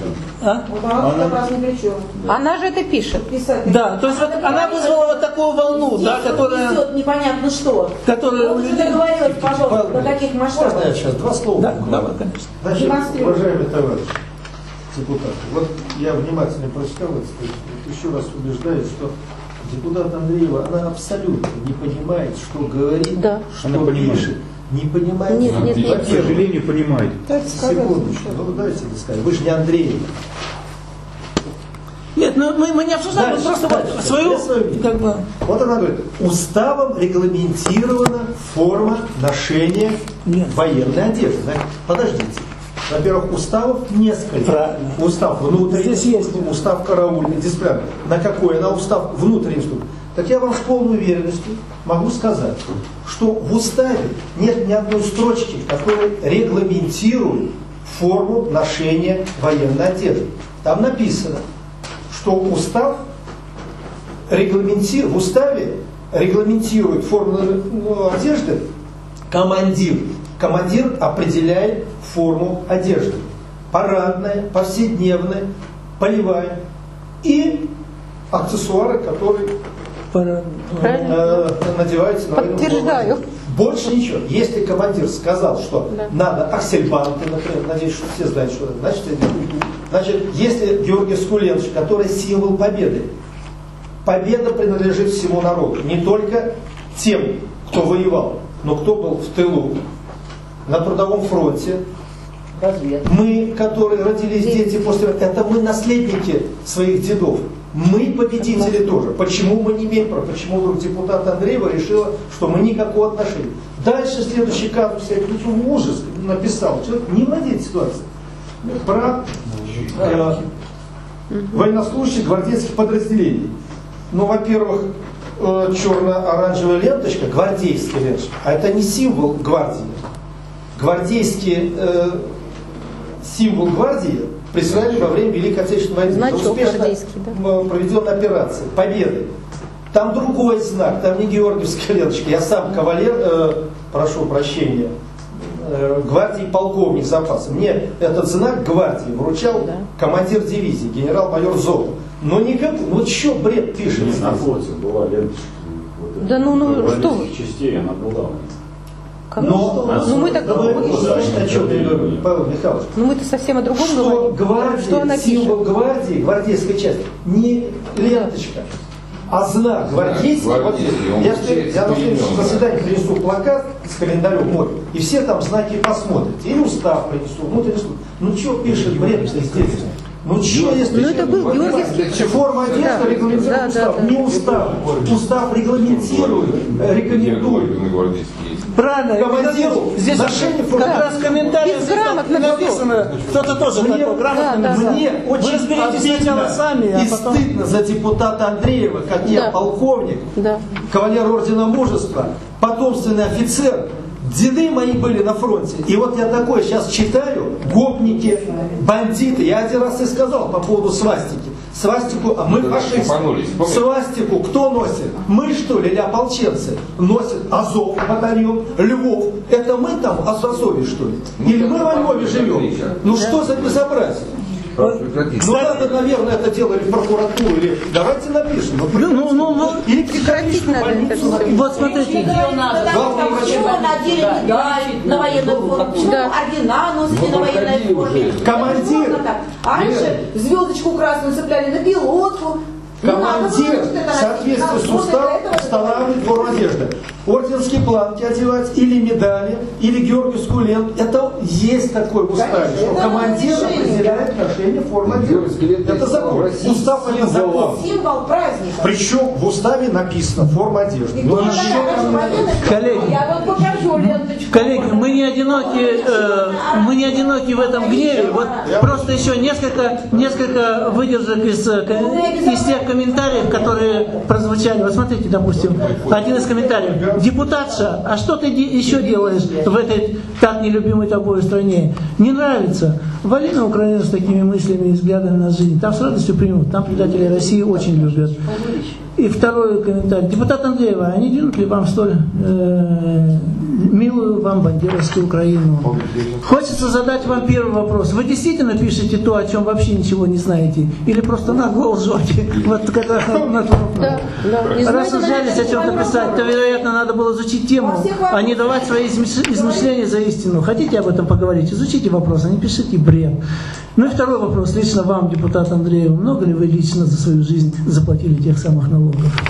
Она же это пишет. Да, то есть вот она вызвала вот такую волну, да, которая непонятно что. Которая у людей. Договорилась, пожалуйста, до каких масштабов? Можно я сейчас два слова? Да, конечно. Значит, уважаемый товарищ депутат, вот я внимательно прочитал это, еще раз убеждаюсь, что депутат Андреева, она абсолютно не понимает, что говорит, да. что она пишет. Не понимает. Нет. К сожалению, понимает. Секундочку, ну дайте доскажем. Вы же не Андреев. Нет, ну мы не обсуждаем, мы просто вот свою, как бы. Вот она говорит, уставом регламентирована форма ношения военной одежды. Подождите. Во-первых, уставов несколько. Правильно. Устав внутренний, здесь есть устав караульный, дисциплинарный. На какой она устав внутренний? Так я вам с полной уверенностью могу сказать, что в уставе нет ни одной строчки, которая регламентирует форму ношения военной одежды. Там написано, что устав в уставе регламентирует форму одежды командир. Командир определяет форму одежды. Парадная, повседневная, полевая. И аксессуары, которые надеваются на военную Подтверждаю. форму. Больше ничего. Если командир сказал, что надо аксельбанты, например, надеюсь, что все знают, что это значит, если Георгий Скуленович, который символ победы, победа принадлежит всему народу, не только тем, кто воевал, но кто был в тылу, на трудовом фронте. Мы, которые родились дети после этого, это мы наследники своих дедов. Мы победители тоже. Почему мы не имеем права? Почему вдруг депутат Андреева решила, что мы никакого отношения? Дальше следующий казус, я ужас написал. Человек не владеет ситуацией. Про военнослужащих гвардейских подразделений. Ну, во-первых, черно-оранжевая ленточка, гвардейская ленточка, а это не символ гвардии. Гвардейский символ гвардии присвоили во время Великой Отечественной войны. Значок успешно проведенной операции, победы. Там другой знак, там не георгиевская ленточка. Я сам кавалер, прошу прощения, гвардии полковник запаса. Мне этот знак гвардии вручал командир дивизии, генерал-майор Золотов. Но никак, вот что бред пишет. На флоте была ленточка. Да ну что вы? Частей она была. Ну мы так о чем я говорю, Павел Михайлович. Ну мы-то совсем о другом говорим. Гвардия, что она символ гвардии, гвардейская часть, не ленточка, а знак гвардейский. Вот, я на следующем заседании принесу плакат с календарем мой, и все там знаки посмотрите. Или устав принесу, внутренний суд. Ну что пишет бред здесь? Ну что, если... Ну это был Георгиевский... Форма одежды регламентирует устав. Не устав. Устав регламентирует, рекомендует. Правильно. Командиру здесь как раз комментарий написано. Кто-то тоже такой грамотный. Мне очень обидно и стыдно за депутата Андреева, как я полковник, кавалер ордена мужества, потомственный офицер. Деды мои были на фронте. И вот я такое сейчас читаю, гопники, бандиты. Я один раз и сказал по поводу свастики. Свастику, а мы фашисты. Свастику кто носит? Мы что ли, или ополченцы? Носят Азов, батальон, Львов. Это мы там в Азове что ли? Или мы во Львове живем? Ну что за безобразие? Ну надо, наверное, это делали в прокуратуру, или давайте напишем. Или психологическую больницу. Вот смотрите. Почему надели медаль на военную форму? Почему ордена носите на военной форме? Командир. А раньше звездочку красную цепляли на пилотку. Командир в соответствии с уставом устанавливает форму одежды. Орденские планки одевать, или медали, или георгиевскую ленту. Это есть такое в уставе, что командир определяет ношение формы одежды. Это закон. Устав это закон. Символ праздника. Причем в уставе написано форма одежды. Коллеги, мы не одиноки в этом гневе. Вот просто еще несколько выдержек из тех комментариев, которые прозвучали. Вот смотрите, допустим, один из комментариев. Депутатша, а что ты еще делаешь в этой так нелюбимой тобой стране? Не нравится? Вали на Украину с такими мыслями и взглядами на жизнь. Там с радостью примут. Там предателей России очень любят. И второй комментарий. Депутат Андреева, а не дадут ли вам столь милую вам бандеровскую Украину? Хочется задать вам первый вопрос. Вы действительно пишете то, о чем вообще ничего не знаете? Или просто нагло лжете? Вот как раз на вопрос. Раз взялись о чем-то писать, то, вероятно, надо было изучить тему, а не давать свои измышления за истину. Хотите об этом поговорить? Изучите вопрос, а не пишите бред. Ну и второй вопрос. Лично вам, депутат Андреев, много ли вы лично за свою жизнь заплатили тех самых налогов?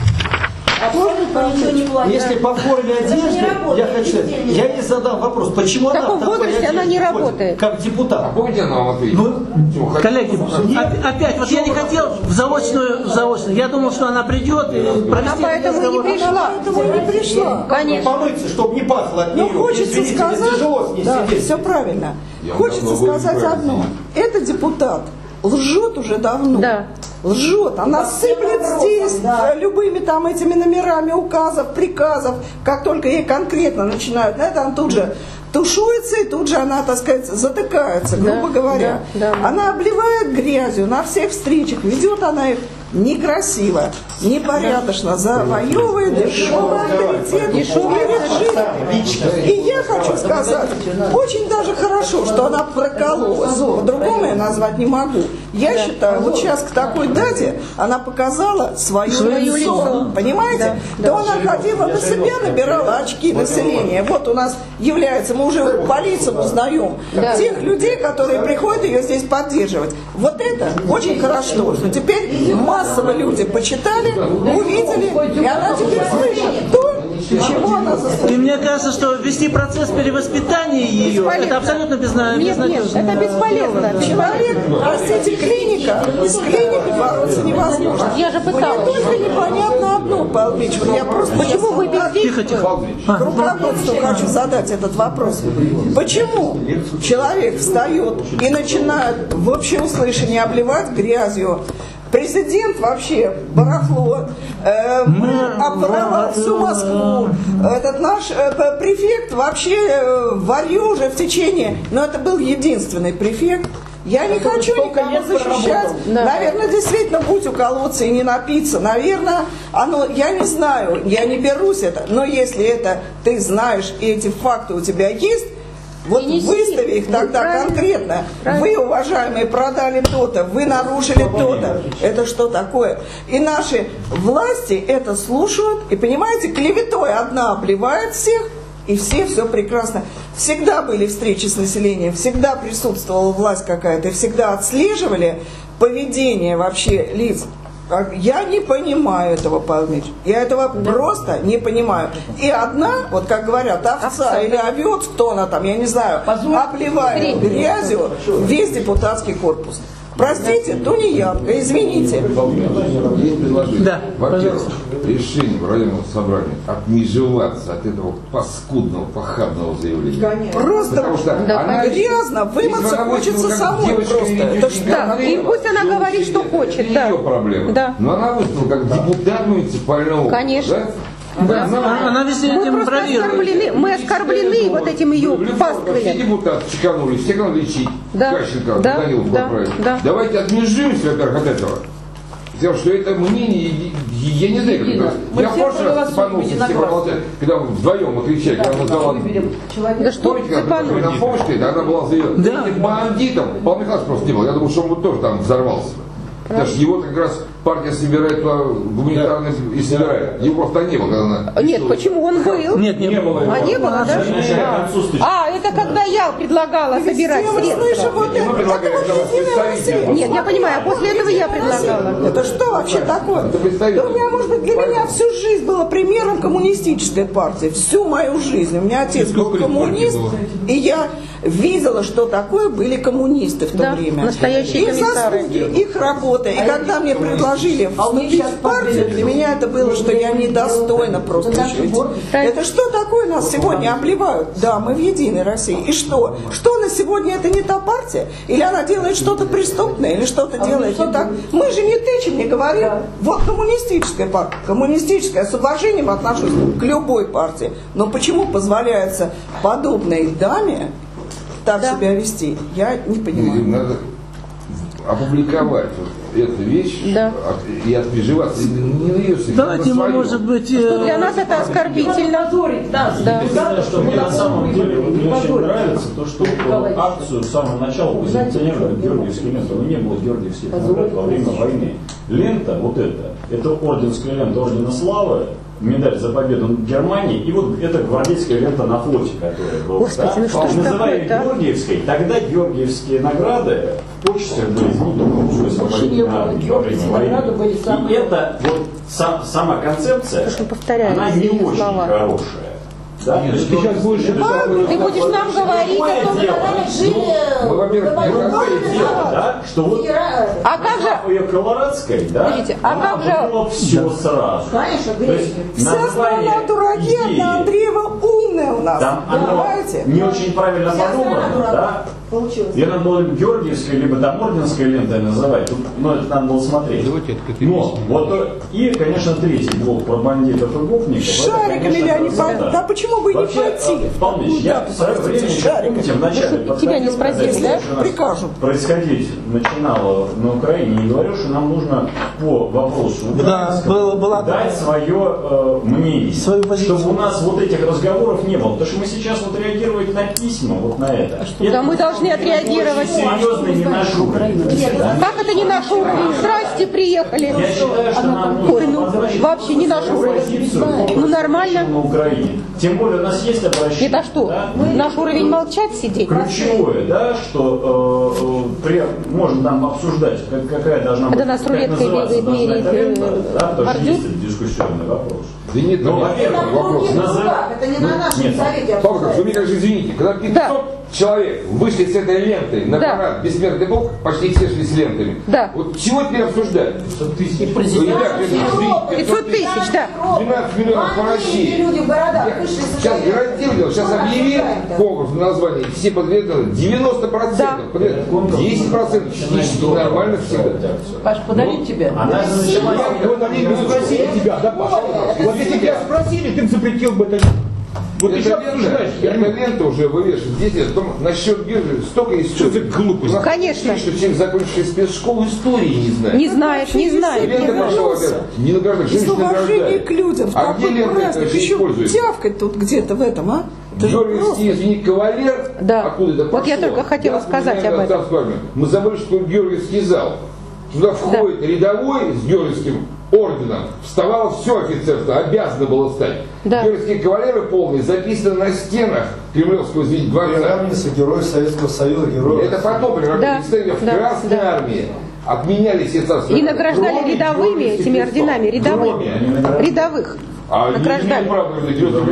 Если по форме одежды, я хочу сказать, я ей задам вопрос, почему она в такой возрасте она не работает, как депутат. Помните, она вам ответила? Коллеги, опять, вот я не хотел в заочную, я думал, что она придет и провести поэтому разговор. не пришла. Конечно. Помыться, чтобы не пахло от нее. Но хочется Извините, сказать, тяжело с ней сидеть. все правильно. Хочется сказать одно. Этот депутат лжет уже давно. Да. Лжет. Она сыплет здесь любыми там этими номерами указов, приказов. Как только ей конкретно начинают, она тут же тушуется, и тут же она, так сказать, затыкается, грубо говоря. Она обливает грязью на всех встречах, ведет она их некрасиво, непорядочно, завоевывает дешевый авторитет. И я хочу сказать, очень даже хорошо, что она прокололась. По-другому я назвать не могу. Я считаю, вот сейчас к такой дате она показала свое лицо. Понимаете? Да она ходила на себя, набирала очки населения. Вот у нас является, мы уже по лицам узнаем тех людей, которые приходят ее здесь поддерживать. Вот это очень хорошо, что теперь массово люди почитали, увидели, и она теперь слышит то, чего она заслужила. И мне кажется, что вести процесс перевоспитания ее, это абсолютно безнадежно. Нет, это бесполезно. Человек, простите, клиника, с клиникой бороться невозможно. Я же пыталась. Мне только непонятно одно, Павел Ильич, я просто почему вы Тихо, тихо. к руководству хочу задать этот вопрос. Почему человек встает и начинает в общеуслышание обливать грязью? Президент вообще барахло, обворовал всю Москву. Этот наш префект вообще варье уже в течение, но это был единственный префект. Я не хочу никого защищать. Наверное, действительно, будь у колодца и не напиться. Наверное, оно, я не знаю, я не берусь это, но если это ты знаешь и эти факты у тебя есть, вот выстави их тогда конкретно. Вы, уважаемые, продали то-то, вы нарушили то-то. Это что такое? И наши власти это слушают, и, понимаете, клеветой одна обливает всех, и все прекрасно. Всегда были встречи с населением, всегда присутствовала власть какая-то, и всегда отслеживали поведение вообще лиц. Я не понимаю этого, Павел Ильич. Я этого просто не понимаю. И одна, вот как говорят, овца или овец, кто она там, я не знаю, обливает грязью весь депутатский корпус. Простите, тунеядка, извините. Есть предложение. Да, во-первых, решение в районном собрании отмежеваться от этого паскудного, похабного заявления. Просто грязно, вымыться хочется самой просто. Это что? Да, и пусть она говорит, что хочет. Это ее проблема. Да. Но она выступила как депутат муниципального. Конечно. Да, она везде этим бравирует. Мы оскорблены вот этим ее Все пасквилем. депутаты чеканули, все надо лечить. Кащенко, Данилов поправил. Давайте отмежимся, во-первых, от этого. Тем, что это мнение, я не знаю, я в прошлый раз цепанулся, все промолчали, когда мы вдвоем отвечали, когда мы сдавали. Да что помните, когда нам помощь, она была заявлена. Да. Этим бандитом Павел Михайлович просто не был. Я думал, что он тоже там взорвался. Потому что его как раз партия собирает гуманитарных и собирает. Его просто не было, когда она... Нет, почему он был? Нет, не было. А не было, да? А, это когда я предлагала собирать средства. Нет, я понимаю, а после этого я предлагала. Это что вообще такое? Да у меня, может быть, для меня всю жизнь было примером коммунистической партии. Всю мою жизнь. У меня отец был коммунист, и я видела, что такое были коммунисты в то время. Настоящие комиссары. Их заслуги, их работа. И когда мне предложили вступить в партию, для меня это было, что я недостойна просто жить. Это что такое нас сегодня обливают? Да, мы в Единой России. И что? Что на сегодня это не та партия? Или она делает что-то преступное, или что-то делает не так? Мы же не тычем, не говорим. Вот коммунистическая партия. Коммунистическая, с уважением отношусь к любой партии. Но почему позволяется подобной даме так себя вести? Я не понимаю. Надо опубликовать эту вещь и отмежеваться. Давайте мы, может быть... Для нас это оскорбительно. Что мне на самом деле не очень нравится, то, что акцию с самого начала позиционировали Георгиевские ленты. Но не было Георгиевских наград во время войны. Лента, вот это орденская лента Ордена Славы, медаль за победу в Германии, и вот эта гвардейская лента на флоте, которая была. Господи, ну что ж называли Георгиевской, тогда Георгиевские награды в почестях были только в освободительной армии во время войны. И это вот сама концепция, она не очень хорошая. Да? Нет, ты сейчас будешь... Ты будешь нам говорить о том, что во-первых, что вот а как же... ее Колорадской, да, подождите, а как же... было все сразу. Конечно, вся страна дураки, одна Андреева умная у нас. Там оно не очень правильно подумано, да? Ее надо было Георгиевской, либо там Орденской лентой называть. Но это надо было смотреть. Но вот и, конечно, третий блок про бандитов и гопников. Шариками ли они пойдут? Да почему бы не пойти? Вполне. Я в свое время, помните, в начале тебя не спросили, да? Прикажут. Происходить начинало на Украине, и говорю, что нам нужно по вопросу дать свое мнение, свою позицию, чтобы у нас вот этих разговоров не было. Потому что мы сейчас вот реагировать на письма, вот на это. Да, мы должны должны отреагировать. Серьезно, не наш уровень. Как это не наш уровень? Здрасте, приехали. Я считаю, что нам Ой, ну вообще не наш уровень. Ну нормально. На Украине. Тем более у нас есть обращение. Это что? Да? Наш уровень молчать сидеть? Ключевое, да, что можно там обсуждать, какая должна быть, Это нас как рулеткой называться бегает, должна меряет, эта лента, да, потому что бордюр. есть дискуссионный вопрос. Да нет, Ну, во-первых, вопрос. Это не на нашем нет. совете. Павел Павлович, вы мне кажется, извините, когда 500 человек вышли с этой лентой на Да. парад «Бессмертный полк», почти все шли с лентами. Да. Вот чего теперь обсуждать? 500 тысяч. Ребят, 500 тысяч, да. 12 миллионов по России. Люди в городах вышли с Сейчас гарантирую, сейчас объявил конкурс на название, все подтвердили, 90%, Да. 10% технически нормально всегда. Паш, подарить тебе? Она же начала... Вот они бы спросили тебя, да, Паша? Вот если тебя спросили, ты бы запретил бы это. Вот ты сейчас обсуждаешь. Эта лента уже вывешивает. Здесь насчет Георгия столько Что за историй. глупость? Конечно. Что человек, закончивший спецшколу, истории не знает. Не знает, не знает. Лента пошла, опять. Не награждать, Из женщины уважения награждают. к людям. В А где такой лента праздник это еще используется? тявкать тут где-то в этом, а? Это же Георгиевский, извини, кавалер, Да. откуда это Вот я пошло? только хотела сказать вспоминаю об этом. Царскую армию. Мы забыли, что Георгиевский зал. Туда входит рядовой с Георгиевским орденом. Вставало все офицерство, обязано было стать. Да. Георгиевские кавалеры полные записаны на стенах Кремлевского дворца. Равенство героев Советского Союза, героев. Это потом при Да. в Да. Красной Да. армии отменяли все царства. И награждали рядовыми этими орденами, рядовыми. Рядовых. А не Награждали. имеют права награждать Георгиевским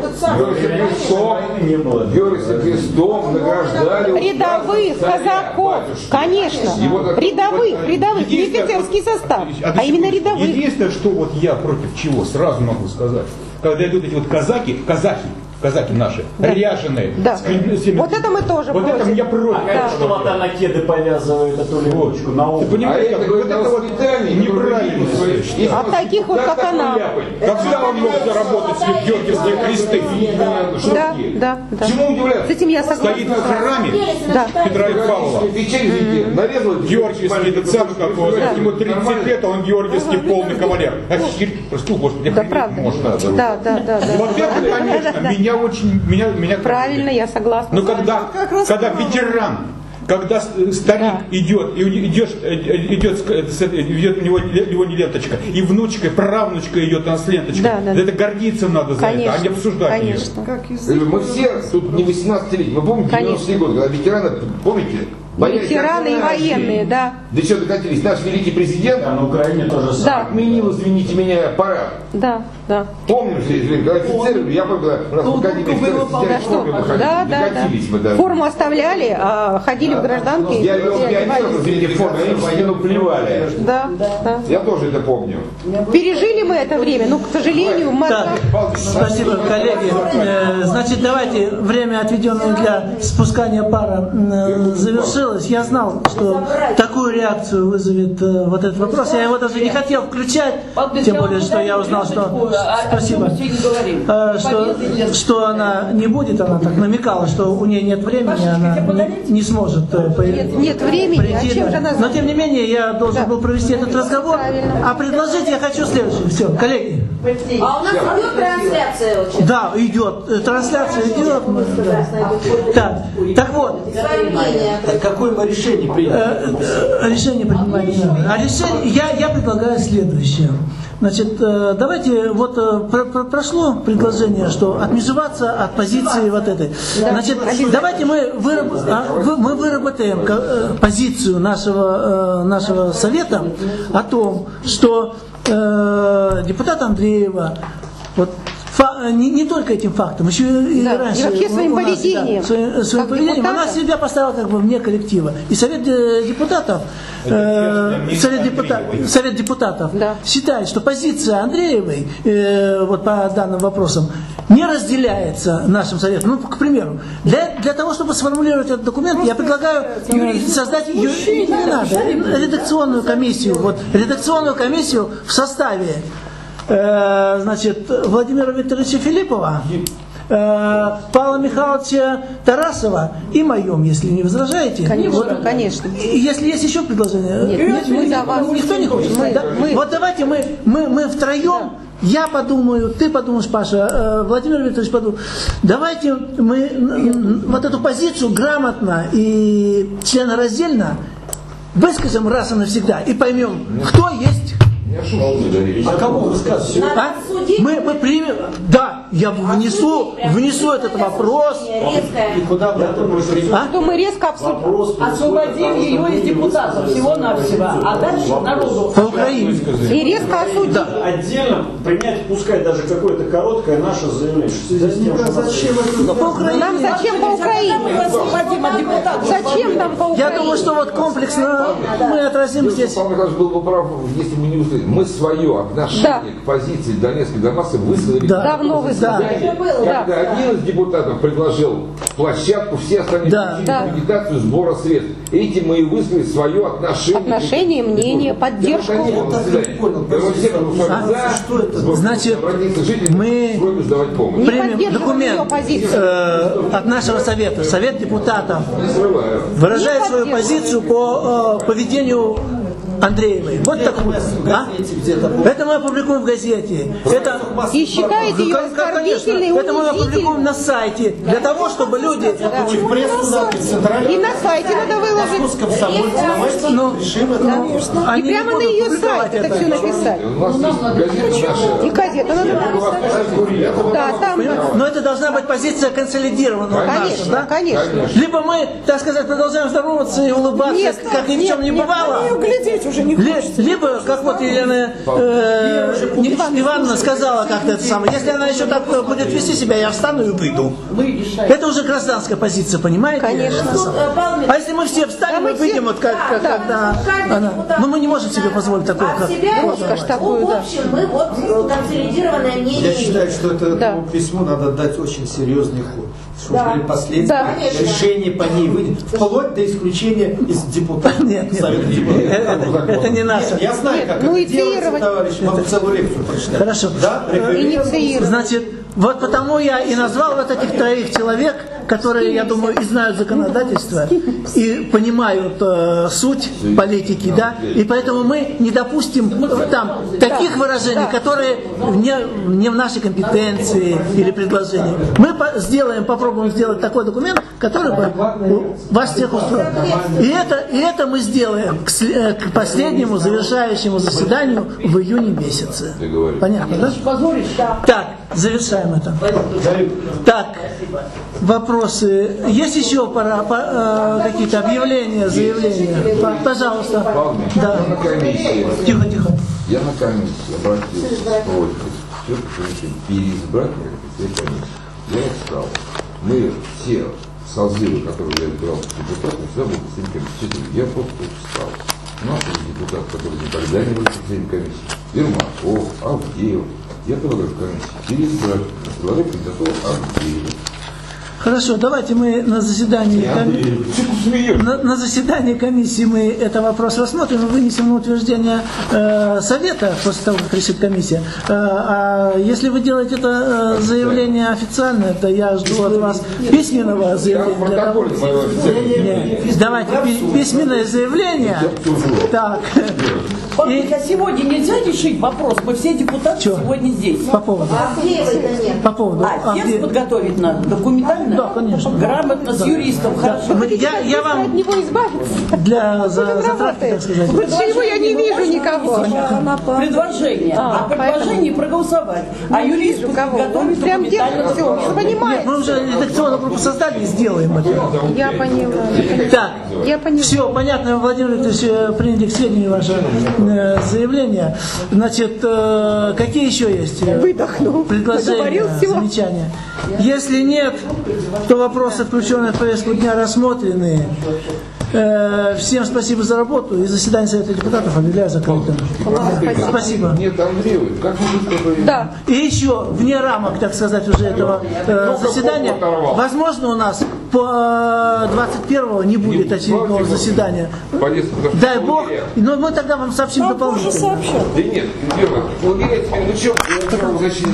крестом, Георгиевским крестом награждали. Рядовых царя, казаков, батюшки. конечно. И вот это- Рядовых, не офицерский состав, а именно рядовых. Единственное, что вот я против чего сразу могу сказать, когда идут эти вот казаки наши, Да. ряженые. Да. с всеми- Вот это мы тоже Вот это против. я против. А это что вот она кеды повязывает, эту ленточку на Ты ухо. А понимаешь, это вот говорит это о вот воспитании, неправильно. А таких вот, как она. Когда он мог заработать себе георгиевские кресты? Да, да, да. Чему удивляться? С этим я согласна. Стоит в храме Да. Петра и Павла. Нарезал Георгиевский царь какого, ему 30 лет, а он георгиевский полный кавалер. Прости, Господи, Да, охренеть правда. можно. Да, да, да, да. Вот это, конечно, Да. меня очень... Меня Правильно, я согласна. Но когда ветеран, когда старик идет, и идет у него не ленточка, и внучка, и правнучка идет у нас ленточка, Да, да. это гордиться надо за это, а не обсуждать ее. Конечно. Мы все тут не 18-летние, мы помните 90-е годы, когда ветераны, помните? Боялись Ветераны и ордена, военные, да. До чего докатились? Наш великий президент А на Украине тоже самое. Да. отменил, извините меня, парад. Да, да. Помнишь, когда офицеры, я помню, когда у нас в Академии офицеров Да, сидели в форме, мы ходили, да, да, докатились мы да. даже. Форму оставляли, а ходили в гражданке. Я вел пионеров, извините, в форме, они в стену плевали. Да, да. Я тоже это помню. Пережили мы это время, но, к сожалению, Так, спасибо, коллеги. Значит, давайте, время, отведенное для спускания пара, завершилось. Я знал, что такую реакцию вызовет вот этот вопрос. Я его даже не хотел включать, тем более, что я узнал, что... Спасибо. Что она не будет, она так намекала, что у нее нет времени, она не сможет нет времени, а чем же она Но, тем не менее, я должен был провести этот разговор. А предложить я хочу следующее. Все, коллеги. А у нас идет трансляция очень. Да, идет. Трансляция идет. Да. Так вот. Какое мы решение приняли? Решение принимать не надо. А решение, я предлагаю следующее. Значит, давайте, вот прошло предложение, что отмежеваться от позиции вот этой. Значит, давайте мы выработаем позицию нашего совета о том, что депутат Андреева, вот, не только этим фактом, еще и раньше. И вообще своим поведением. Своим поведением. Она себя поставила как бы вне коллектива. И Совет депутатов, Совет депутатов считает, что позиция Андреевой вот по данным вопросам не разделяется нашим советом. Ну, к примеру, для того, чтобы сформулировать этот документ, я предлагаю создать редакционную комиссию. Вот, редакционную комиссию в составе значит, Владимира Викторовича Филиппова, Павла Михайловича Тарасова и моем, если не возражаете. Конечно, вот, конечно. Если есть еще предложения, нет, мы за вас. Никто не хочет. Мы. Вот давайте мы втроем я подумаю, ты подумаешь, Паша, Владимир Викторович подумает. Давайте мы вот эту позицию грамотно и членораздельно выскажем раз и навсегда и поймем, кто есть. А кому вы скажете? Мы примем, да, я внесу этот вопрос. И куда мы это будем? Что мы резко обсудим. Освободим ее из депутатов всего-навсего, а дальше народу. По Украине. И резко осудим. Да, отдельно принять, пускай даже какое-то короткое наше заявление. Зачем это? Нам зачем по Украине? Зачем нам по Украине? Я думаю, что вот комплексно мы отразим здесь. Павел Михайлович был бы прав, если мы не услышали. Мы свое отношение к позиции Донецка и Донбасса высказали. Давно высказали. Когда один из депутатов предложил площадку, все остальные агитацию сбора средств. Этим мы и высказали свое отношение. Мнение, поддержку. Значит, мы примем документ от нашего совета. Совет депутатов выражает свою позицию по поведению Андреевой. Вот так вот. Это мы опубликуем в газете. И считаете ее оскорбительной, это мы опубликуем на сайте. Для того, чтобы люди... И на сайте надо выложить. И прямо на ее сайт это все написать. И газета надо написать. Да, там... Но это должна быть позиция консолидированная. Конечно, конечно. Либо мы, так сказать, продолжаем здороваться и улыбаться, как ни в чем не бывало. Либо, как вот Елена Ивановна сказала как-то это самое, если она еще так будет вести себя, я встану и уйду. Это уже гражданская позиция, понимаете? Конечно. А если мы все встанем и выйдем, вот когда она... Ну мы не можем себе позволить такое, как... В общем, мы вот консолидированное мнение. Я считаю, что этому письму надо дать очень серьезный ход. Чтобы были последствия, решение по ней выйдет, вплоть до исключения из депутатов. Нет, это не наше. Я знаю, как это делается, товарищ, могу целую лекцию прочитать. Хорошо. Значит, вот потому я и назвал вот этих троих человек, которые, я думаю, и знают законодательство, и понимают суть политики, да, и поэтому мы не допустим там таких выражений, которые не в нашей компетенции или предложении. Мы попробуем сделать такой документ, который бы вас всех устроил. И это мы сделаем к последнему завершающему заседанию в июне месяце. Понятно, да? Так, завершаем это. Так, вопросы. Есть еще какие-то объявления, заявления? Пожалуйста. Да. Тихо. Я на комиссии обратился с просьбой все-таки переизбрать все комиссии. Я их стал. Мы все созывы, которые я избрал депутатом, всегда будут в комиссии. Я просто устал. Наши депутаты, которые никогда не были в комиссии, Ермаков, Авдеев, я предлагаю в комиссии переизбрать. Предлагаю кандидатуру Авдеева. Хорошо, давайте мы на заседании комиссии мы этот вопрос рассмотрим и вынесем на утверждение совета после того, как решит комиссия. А если вы делаете это заявление официальное, то я жду от вас письменного заявления. Давайте письменное заявление. Так. А сегодня нельзя решить вопрос, мы все депутаты сегодня здесь. По поводу. Текст подготовить надо, документально. Да, конечно. Грамотно, с юристом, хорошо. Я вам от него избавиться. Для затравки, так сказать. Больше его я не вижу никого. Предложение. Предложение проголосовать. А юристу подготовить документально. Все, понимаете. Мы уже редакционную группу создали и сделаем это. Я поняла. Так, все, понятно, Владимир Викторович, приняли к сведению ваше заявление. Значит, какие еще есть предложения, замечания? Если нет, то вопросы, включенные в повестку дня, рассмотрены. Всем спасибо за работу, и заседание Совета депутатов объявляю закрытым. Спасибо. Нет, Андреев, как вы быстро... Да. И еще, вне рамок, так сказать, уже этого заседания, возможно, у нас по 21-го не будет очередного заседания. Дай Бог, но мы тогда вам сообщим дополнительно. Да нет, Герман, вы что,